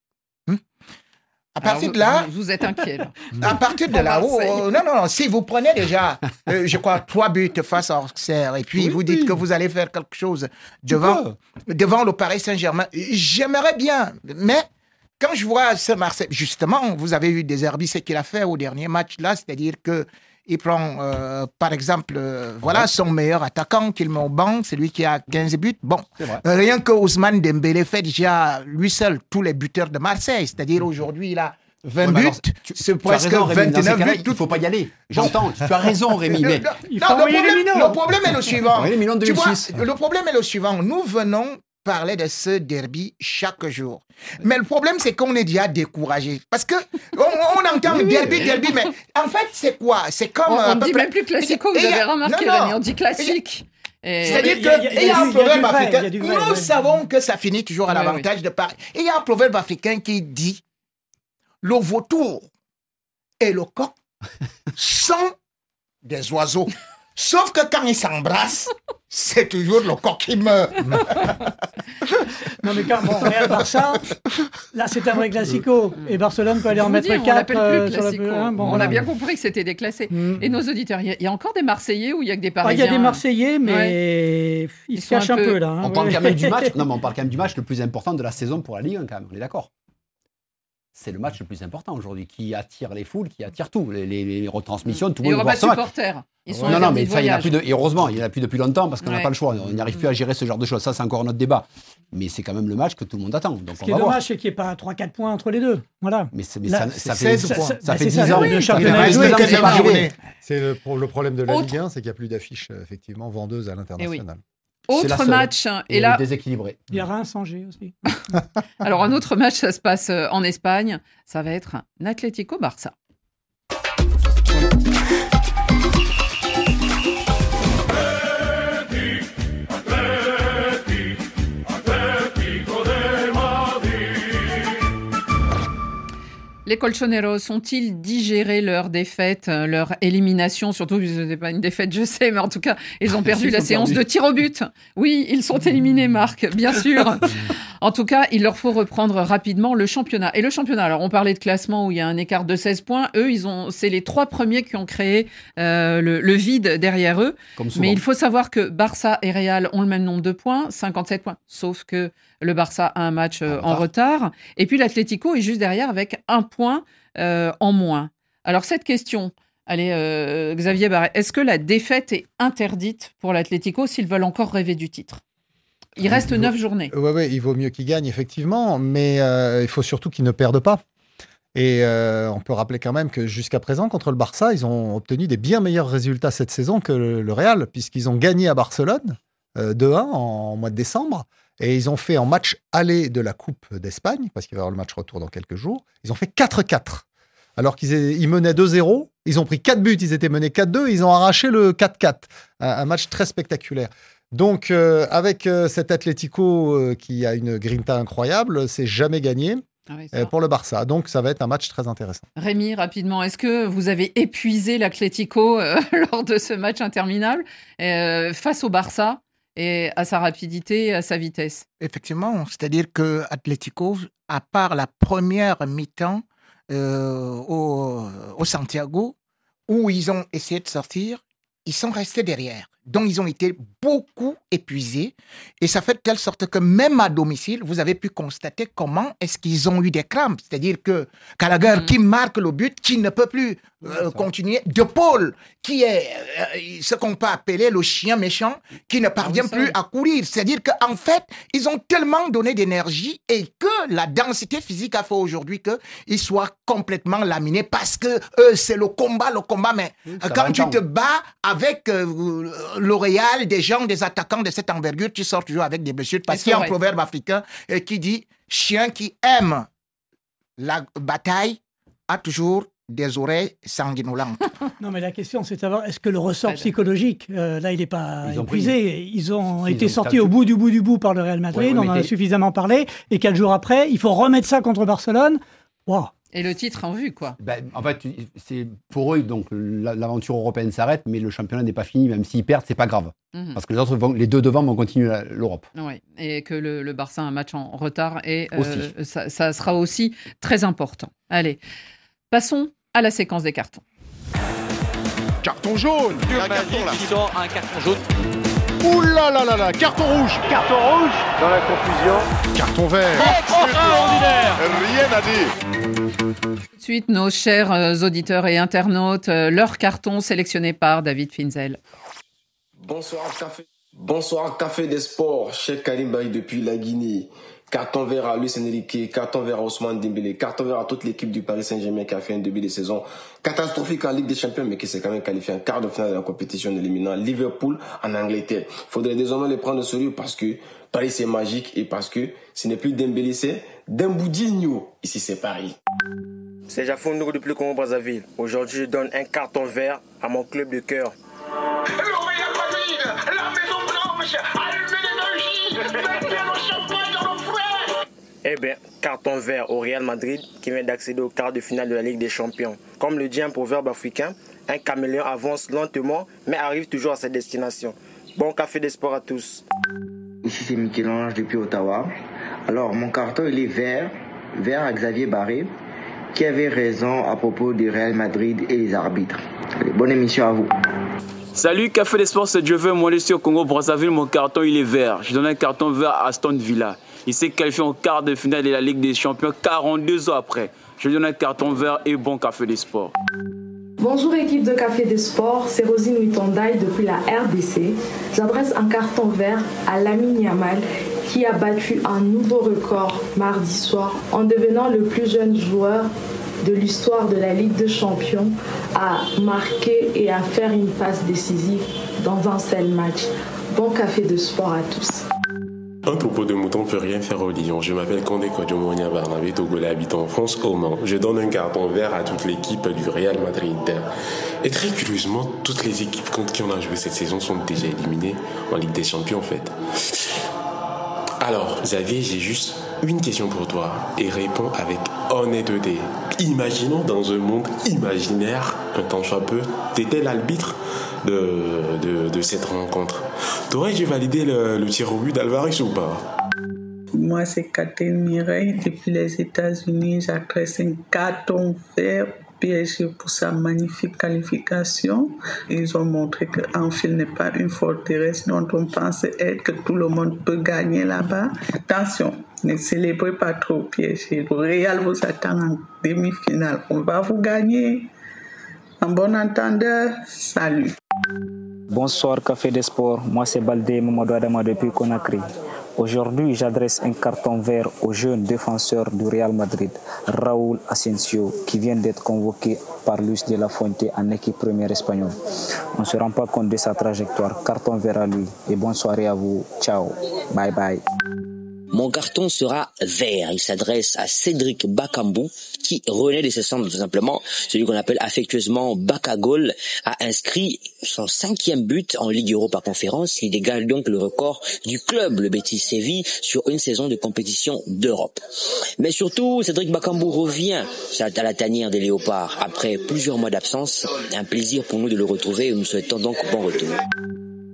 À partir de là... Vous êtes inquiet, là. À partir de là... non, si vous prenez déjà, je crois, 3 buts face à Auxerre, et puis vous dites que vous allez faire quelque chose devant le Paris Saint-Germain, j'aimerais bien, mais... Quand je vois ce Marseille, justement, vous avez vu des Herbis, ce qu'il a fait au dernier match là, c'est-à-dire qu'il prend, par exemple, son meilleur attaquant qu'il met au banc, c'est lui qui a 15 buts. Bon, rien que Ousmane Dembélé fait déjà lui seul tous les buteurs de Marseille, c'est-à-dire aujourd'hui il a 20 buts, c'est presque 29 buts. Il ne faut pas y aller. J'entends, tu as raison, Rémi. Mais... le problème est le suivant. Tu vois, le problème est le suivant. Nous venons parler de ce derby chaque jour. Mais le problème, c'est qu'on est déjà découragé. Parce que on entend derby, mais en fait, c'est quoi? C'est comme... On ne dit même plus classico, vous avez remarqué, Rémi, on dit classique. C'est-à-dire qu'il y a un proverbe africain. Nous savons que ça finit toujours à l'avantage de Paris. Et il y a un proverbe africain qui dit le vautour et le coq sont des oiseaux. Sauf que quand ils s'embrassent, c'est toujours le coq qui meurt. Non mais quand Real Barça, là c'est un vrai classico. Et Barcelone peut aller en mettre 4. On l'appelle plus classico. On a bien compris que c'était déclassé. Et nos auditeurs, il y a encore des Marseillais ou il y a que des Parisiens? Il y a des Marseillais, mais ils se cachent un peu là. On parle quand même du match. Non, mais on parle quand même du match le plus important de la saison pour la Ligue 1 quand même. On est d'accord? C'est le match le plus important aujourd'hui, qui attire les foules, qui attire tout, les retransmissions, tout le monde. Il n'y aura pas de supporters. Ils sont non, mais ça, il n'y en a plus et heureusement, il n'y en a plus depuis longtemps parce qu'on n'a pas le choix. On n'y arrive plus à gérer ce genre de choses. Ça, c'est encore notre débat. Mais c'est quand même le match que tout le monde attend. Donc ce qui est dommage, c'est qu'il n'y ait pas 3-4 points entre les deux. Voilà. Mais ça fait 10 ans. C'est le problème de la Ligue 1, c'est qu'il n'y a plus d'affiches effectivement vendeuses à l'international. Autre match, et là, déséquilibré. Il y a Reims-Angers aussi. Alors, un autre match, ça se passe en Espagne. Ça va être un Atlético-Barça. Les Colchoneros ont-ils digéré leur défaite, leur élimination? Surtout, ce n'est pas une défaite, je sais, mais en tout cas, ils ont perdu la séance de tir au but. Oui, ils sont éliminés, Marc, bien sûr. En tout cas, il leur faut reprendre rapidement le championnat. Et le championnat, alors on parlait de classement où il y a un écart de 16 points. Eux, c'est les 3 premiers qui ont créé le vide derrière eux. Mais il faut savoir que Barça et Real ont le même nombre de points, 57 points. Sauf que le Barça a un match en retard. Et puis l'Atlético est juste derrière avec 1 point en moins. Alors cette question, allez, Xavier Barret, est-ce que la défaite est interdite pour l'Atlético s'ils veulent encore rêver du titre? Il reste 9 journées. Oui, il vaut mieux qu'ils gagnent, effectivement, mais il faut surtout qu'ils ne perdent pas. Et on peut rappeler quand même que jusqu'à présent, contre le Barça, ils ont obtenu des bien meilleurs résultats cette saison que le Real, puisqu'ils ont gagné à Barcelone 2-1 en mois de décembre, et ils ont fait en match aller de la Coupe d'Espagne, parce qu'il va y avoir le match retour dans quelques jours, ils ont fait 4-4. Alors qu'ils menaient 2-0, ils ont pris 4 buts, ils étaient menés 4-2, ils ont arraché le 4-4. Un match très spectaculaire. Donc, avec cet Atlético qui a une grinta incroyable, c'est jamais gagné pour le Barça. Donc, ça va être un match très intéressant. Rémi, rapidement, est-ce que vous avez épuisé l'Atlético lors de ce match interminable face au Barça? et à sa rapidité et à sa vitesse. Effectivement, c'est-à-dire que Atlético, à part la première mi-temps au Santiago, où ils ont essayé de sortir, ils sont restés derrière. Donc, ils ont été beaucoup épuisés. Et ça fait de telle sorte que même à domicile, vous avez pu constater comment est-ce qu'ils ont eu des crampes. C'est-à-dire que Gallagher, qui marque le but, qui ne peut plus continuer. De Paul, qui est ce qu'on peut appeler le chien méchant, qui ne parvient plus à courir. C'est-à-dire qu'en fait, ils ont tellement donné d'énergie et que la densité physique a fait aujourd'hui qu'ils soient complètement laminés parce que c'est le combat. Mais quand tu te bats avec le Real, des gens, des attaquants de cette envergure, tu sors toujours avec des blessures. Parce qu'il y a un proverbe africain qui dit « Chien qui aime la bataille a toujours des oreilles sanguinolentes. » Non, mais la question, c'est de savoir, est-ce que le ressort psychologique, là, il n'est pas épuisé. Ils ont été sortis au bout du bout par le Real Madrid, on en a suffisamment parlé, et 4 jours après, il faut remettre ça contre Barcelone. Wow. Et le titre en vue, quoi. En fait, c'est pour eux, donc l'aventure européenne s'arrête, mais le championnat n'est pas fini. Même s'ils perdent, c'est pas grave. Parce que les deux devant vont continuer l'Europe. Oui, et que le Barça a un match en retard, et ça sera aussi très important. Allez, passons à la séquence des cartons. Carton jaune. Qui sort un carton jaune. Ouh là là là là, carton rouge. Carton rouge. Dans la confusion. Carton vert. Extraordinaire. Rien à dire. Tout de suite, nos chers auditeurs et internautes, leur carton sélectionné par David Finzel. Bonsoir Café des Sports, Cheikh Karim Baye depuis la Guinée. Carton vert à Luis Enrique, carton vert à Ousmane Dembélé, carton vert à toute l'équipe du Paris Saint-Germain qui a fait un début de saison catastrophique en Ligue des Champions, mais qui s'est quand même qualifié en quart de finale de la compétition éliminant Liverpool en Angleterre. Il faudrait désormais les prendre au sérieux parce que Paris c'est magique et parce que ce n'est plus Dembélé, c'est Demboudinho. Ici c'est Paris. C'est Jafou Nourou depuis le Congo-Brazzaville. Aujourd'hui, je donne un carton vert à mon club de cœur. Eh bien, carton vert au Real Madrid qui vient d'accéder au quart de finale de la Ligue des Champions. Comme le dit un proverbe africain, un caméléon avance lentement mais arrive toujours à sa destination. Bon café des sports à tous. Ici c'est Michel-Ange depuis Ottawa. Alors mon carton il est vert à Xavier Barré qui avait raison à propos du Real Madrid et les arbitres. Allez, bonne émission à vous. Salut Café des Sports, c'est Dieu moi je suis au Congo-Brazzaville, mon carton il est vert. Je donne un carton vert à Aston Villa. Il s'est qualifié en quart de finale de la Ligue des Champions 42 ans après. Je donne un carton vert et bon Café des Sports. Bonjour équipe de Café des Sports, c'est Rosine Witondaï depuis la RDC. J'adresse un carton vert à Lamine Yamal qui a battu un nouveau record mardi soir en devenant le plus jeune joueur de l'histoire de la Ligue des Champions à marquer et à faire une passe décisive dans un seul match. Bon Café de Sport à tous. Un troupeau de moutons ne peut rien faire aux lions. Je m'appelle Condé Kodjomonia Barnabé, Togolais habitant en France, au Mans. Je donne un carton vert à toute l'équipe du Real Madrid. Et très curieusement, toutes les équipes contre qui on a joué cette saison sont déjà éliminées en Ligue des Champions en fait. Alors, Xavier, j'ai juste une question pour toi et réponds avec honnêteté. Imaginons dans un monde imaginaire, un tant soit peu, t'étais l'arbitre de cette rencontre. T'aurais dû valider le tir au but d'Alvarez ou pas? Moi, c'est Catherine Mireille. Depuis les États-Unis, j'adresse un carton vert PSG pour sa magnifique qualification. Ils ont montré que Anfield n'est pas une forteresse dont on pense être, que tout le monde peut gagner là-bas. Attention, ne célébrez pas trop PSG. Le Real vous attend en demi-finale. On va vous gagner. En bon entendeur, salut. Bonsoir Café des Sports, moi c'est Baldé Mamadou Adama depuis Conakry. Aujourd'hui, j'adresse un carton vert au jeune défenseur du Real Madrid, Raúl Asensio, qui vient d'être convoqué par Luis de la Fuente en équipe première espagnole. On ne se rend pas compte de sa trajectoire. Carton vert à lui et bonne soirée à vous. Ciao, bye bye. Mon carton sera vert. Il s'adresse à Cédric Bakambu, qui renaît de ses cendres tout simplement. Celui qu'on appelle affectueusement Bakagol a inscrit son 5e but en Ligue Europa Conférence. Il égale donc le record du club, le Betis Séville, sur une saison de compétition d'Europe. Mais surtout, Cédric Bakambu revient à la tanière des Léopards après plusieurs mois d'absence. Un plaisir pour nous de le retrouver et nous souhaitons donc bon retour.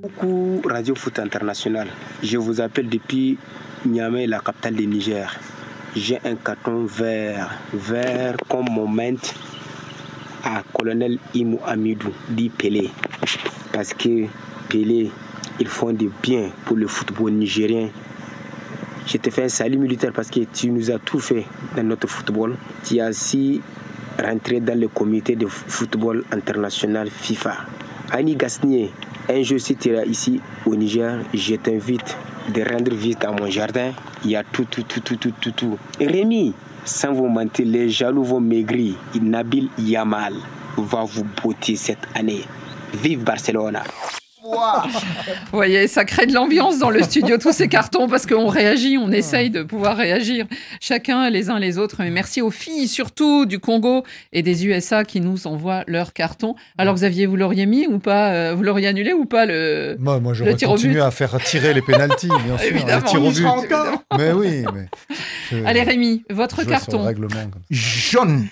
Coucou Radio Foot International. Je vous appelle depuis Niamey, la capitale du Niger. J'ai un carton vert comme moment à colonel Imou Amidou, dit Pelé. Parce que Pelé, ils font du bien pour le football nigérien. Je te fais un salut militaire parce que tu nous as tout fait dans notre football. Tu as aussi rentré dans le comité de football international FIFA. Annie Gasnier, un jour si tu es ici au Niger, je t'invite de rendre visite à mon jardin. Il y a tout. Rémi, sans vous mentir, les jaloux vont maigrir. Nabil Yamal va vous botter cette année. Vive Barcelona! Vous voyez, ça crée de l'ambiance dans le studio, tous ces cartons, parce qu'on réagit, on essaye de pouvoir réagir chacun les uns les autres. Mais merci aux filles, surtout du Congo et des USA qui nous envoient leurs cartons. Alors Xavier, vous l'auriez mis ou pas? Vous l'auriez annulé ou pas Moi j'aurais continué à faire tirer les pénaltys, bien sûr. Évidemment, les tirs au but. Mais oui. Allez Rémi, votre carton. Jaune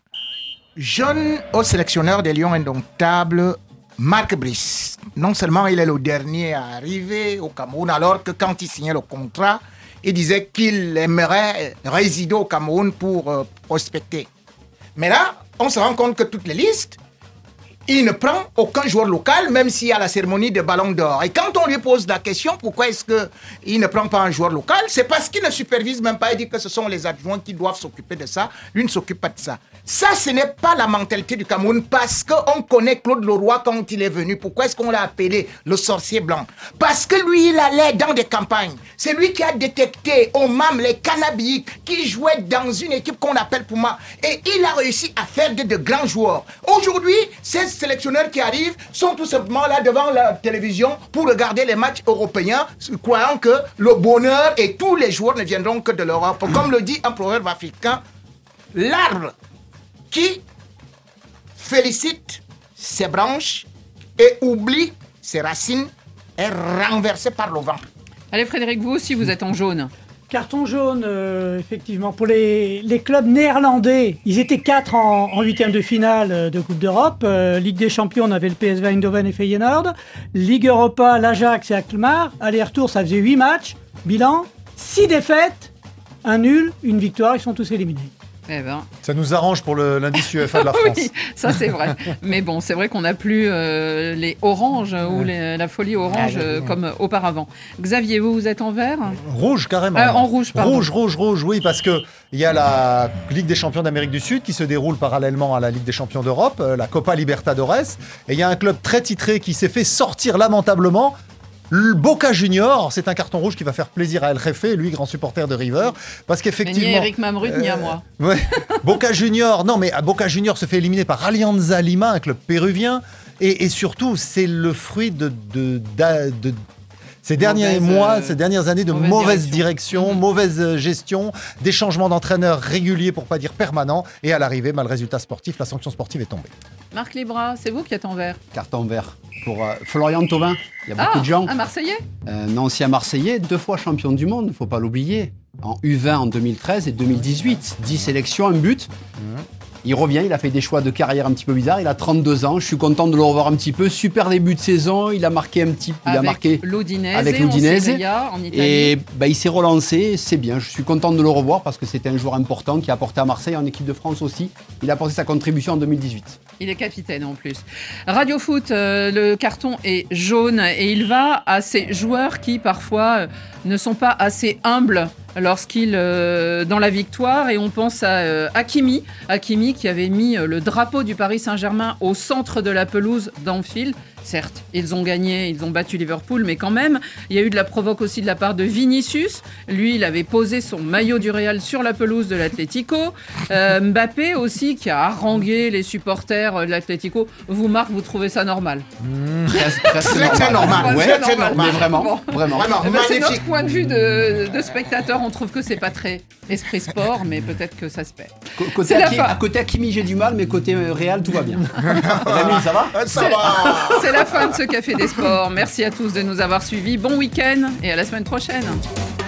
au sélectionneur des Lions indomptables, Marc Brice. Non seulement il est le dernier à arriver au Cameroun, alors que quand il signait le contrat, il disait qu'il aimerait résider au Cameroun pour prospecter. Mais là, on se rend compte que toutes les listes, il ne prend aucun joueur local, même s'il y a la cérémonie de Ballon d'Or. Et quand on lui pose la question, pourquoi est-ce qu'il ne prend pas un joueur local, c'est parce qu'il ne supervise même pas. Il dit que ce sont les adjoints qui doivent s'occuper de ça. Lui ne s'occupe pas de ça. Ça, ce n'est pas la mentalité du Cameroun, parce qu'on connaît Claude Leroy quand il est venu. Pourquoi est-ce qu'on l'a appelé le sorcier blanc? Parce que lui, il allait dans des campagnes. C'est lui qui a détecté au MAM les Canabiques qui jouaient dans une équipe qu'on appelle Puma. Et il a réussi à faire de grands joueurs. Aujourd'hui, ces sélectionneurs qui arrivent sont tout simplement là devant la télévision pour regarder les matchs européens, croyant que le bonheur et tous les joueurs ne viendront que de l'Europe. Comme le dit un proverbe africain, l'arbre qui félicite ses branches et oublie ses racines est renversé par le vent. Allez Frédéric, vous aussi vous êtes en jaune. Carton jaune, effectivement, pour les clubs néerlandais. Ils étaient 4 en huitième de finale de Coupe d'Europe. Ligue des Champions, on avait le PSV Eindhoven et Feyenoord. Ligue Europa, l'Ajax et Alkmaar. Aller-retour, ça faisait 8 matchs. Bilan, 6 défaites, 1 nul, 1 victoire. Ils sont tous éliminés. Eh ben. Ça nous arrange pour l'indice UEFA de la France. Oui, ça c'est vrai. Mais bon, c'est vrai qu'on n'a plus les oranges ou la folie orange comme auparavant. Xavier, vous êtes en vert? Rouge, carrément. En rouge, pardon. Rouge, oui, parce qu'il y a la Ligue des champions d'Amérique du Sud qui se déroule parallèlement à la Ligue des champions d'Europe, la Copa Libertadores. Et il y a un club très titré qui s'est fait sortir lamentablement. Le Boca Junior, c'est un carton rouge qui va faire plaisir à El Jefe, lui, grand supporter de River, parce qu'effectivement... Ni Eric Mamrud, ni à moi. Ouais, Boca Junior, non mais Boca Junior se fait éliminer par Alianza Lima, un club péruvien, et surtout, c'est le fruit de ces derniers mois, ces dernières années de mauvaise direction, mauvaise gestion, des changements d'entraîneurs réguliers pour pas dire permanents, et à l'arrivée, le résultat sportif, la sanction sportive est tombée. Marc Libra, c'est vous qui êtes en vert. Carton vert pour Florian Thauvin. Il y a beaucoup de gens. Un Marseillais un ancien Marseillais, 2 fois champion du monde, il ne faut pas l'oublier. En U20 en 2013 et 2018. 10 sélections, un but. Il revient, il a fait des choix de carrière un petit peu bizarres. Il a 32 ans, je suis content de le revoir un petit peu. Super début de saison, il a marqué avec l'Udinese en Italie. Et il s'est relancé, c'est bien. Je suis content de le revoir parce que c'était un joueur important qui a apporté à Marseille, en équipe de France aussi. Il a apporté sa contribution en 2018. Il est capitaine en plus. Radio Foot, le carton est jaune et il va à ces joueurs qui parfois ne sont pas assez humbles lorsqu'ils dans la victoire, et on pense à Hakimi qui avait mis le drapeau du Paris Saint-Germain au centre de la pelouse d'Anfield. Certes, ils ont gagné, ils ont battu Liverpool, mais quand même, il y a eu de la provoque aussi de la part de Vinicius. Lui, il avait posé son maillot du Real sur la pelouse de l'Atlético. Mbappé aussi, qui a harangué les supporters de l'Atlético. Vous, Marc, vous trouvez ça normal? Très normal. Très normal. Mais vraiment. C'est notre point de vue de spectateur. On trouve que c'est pas très esprit sport, mais peut-être que ça se perd. Côté Hakimi, j'ai du mal, mais côté Real, tout va bien. Rémi, ça va? Ça va. C'est la fin de ce Café des Sports. Merci à tous de nous avoir suivis. Bon week-end et à la semaine prochaine.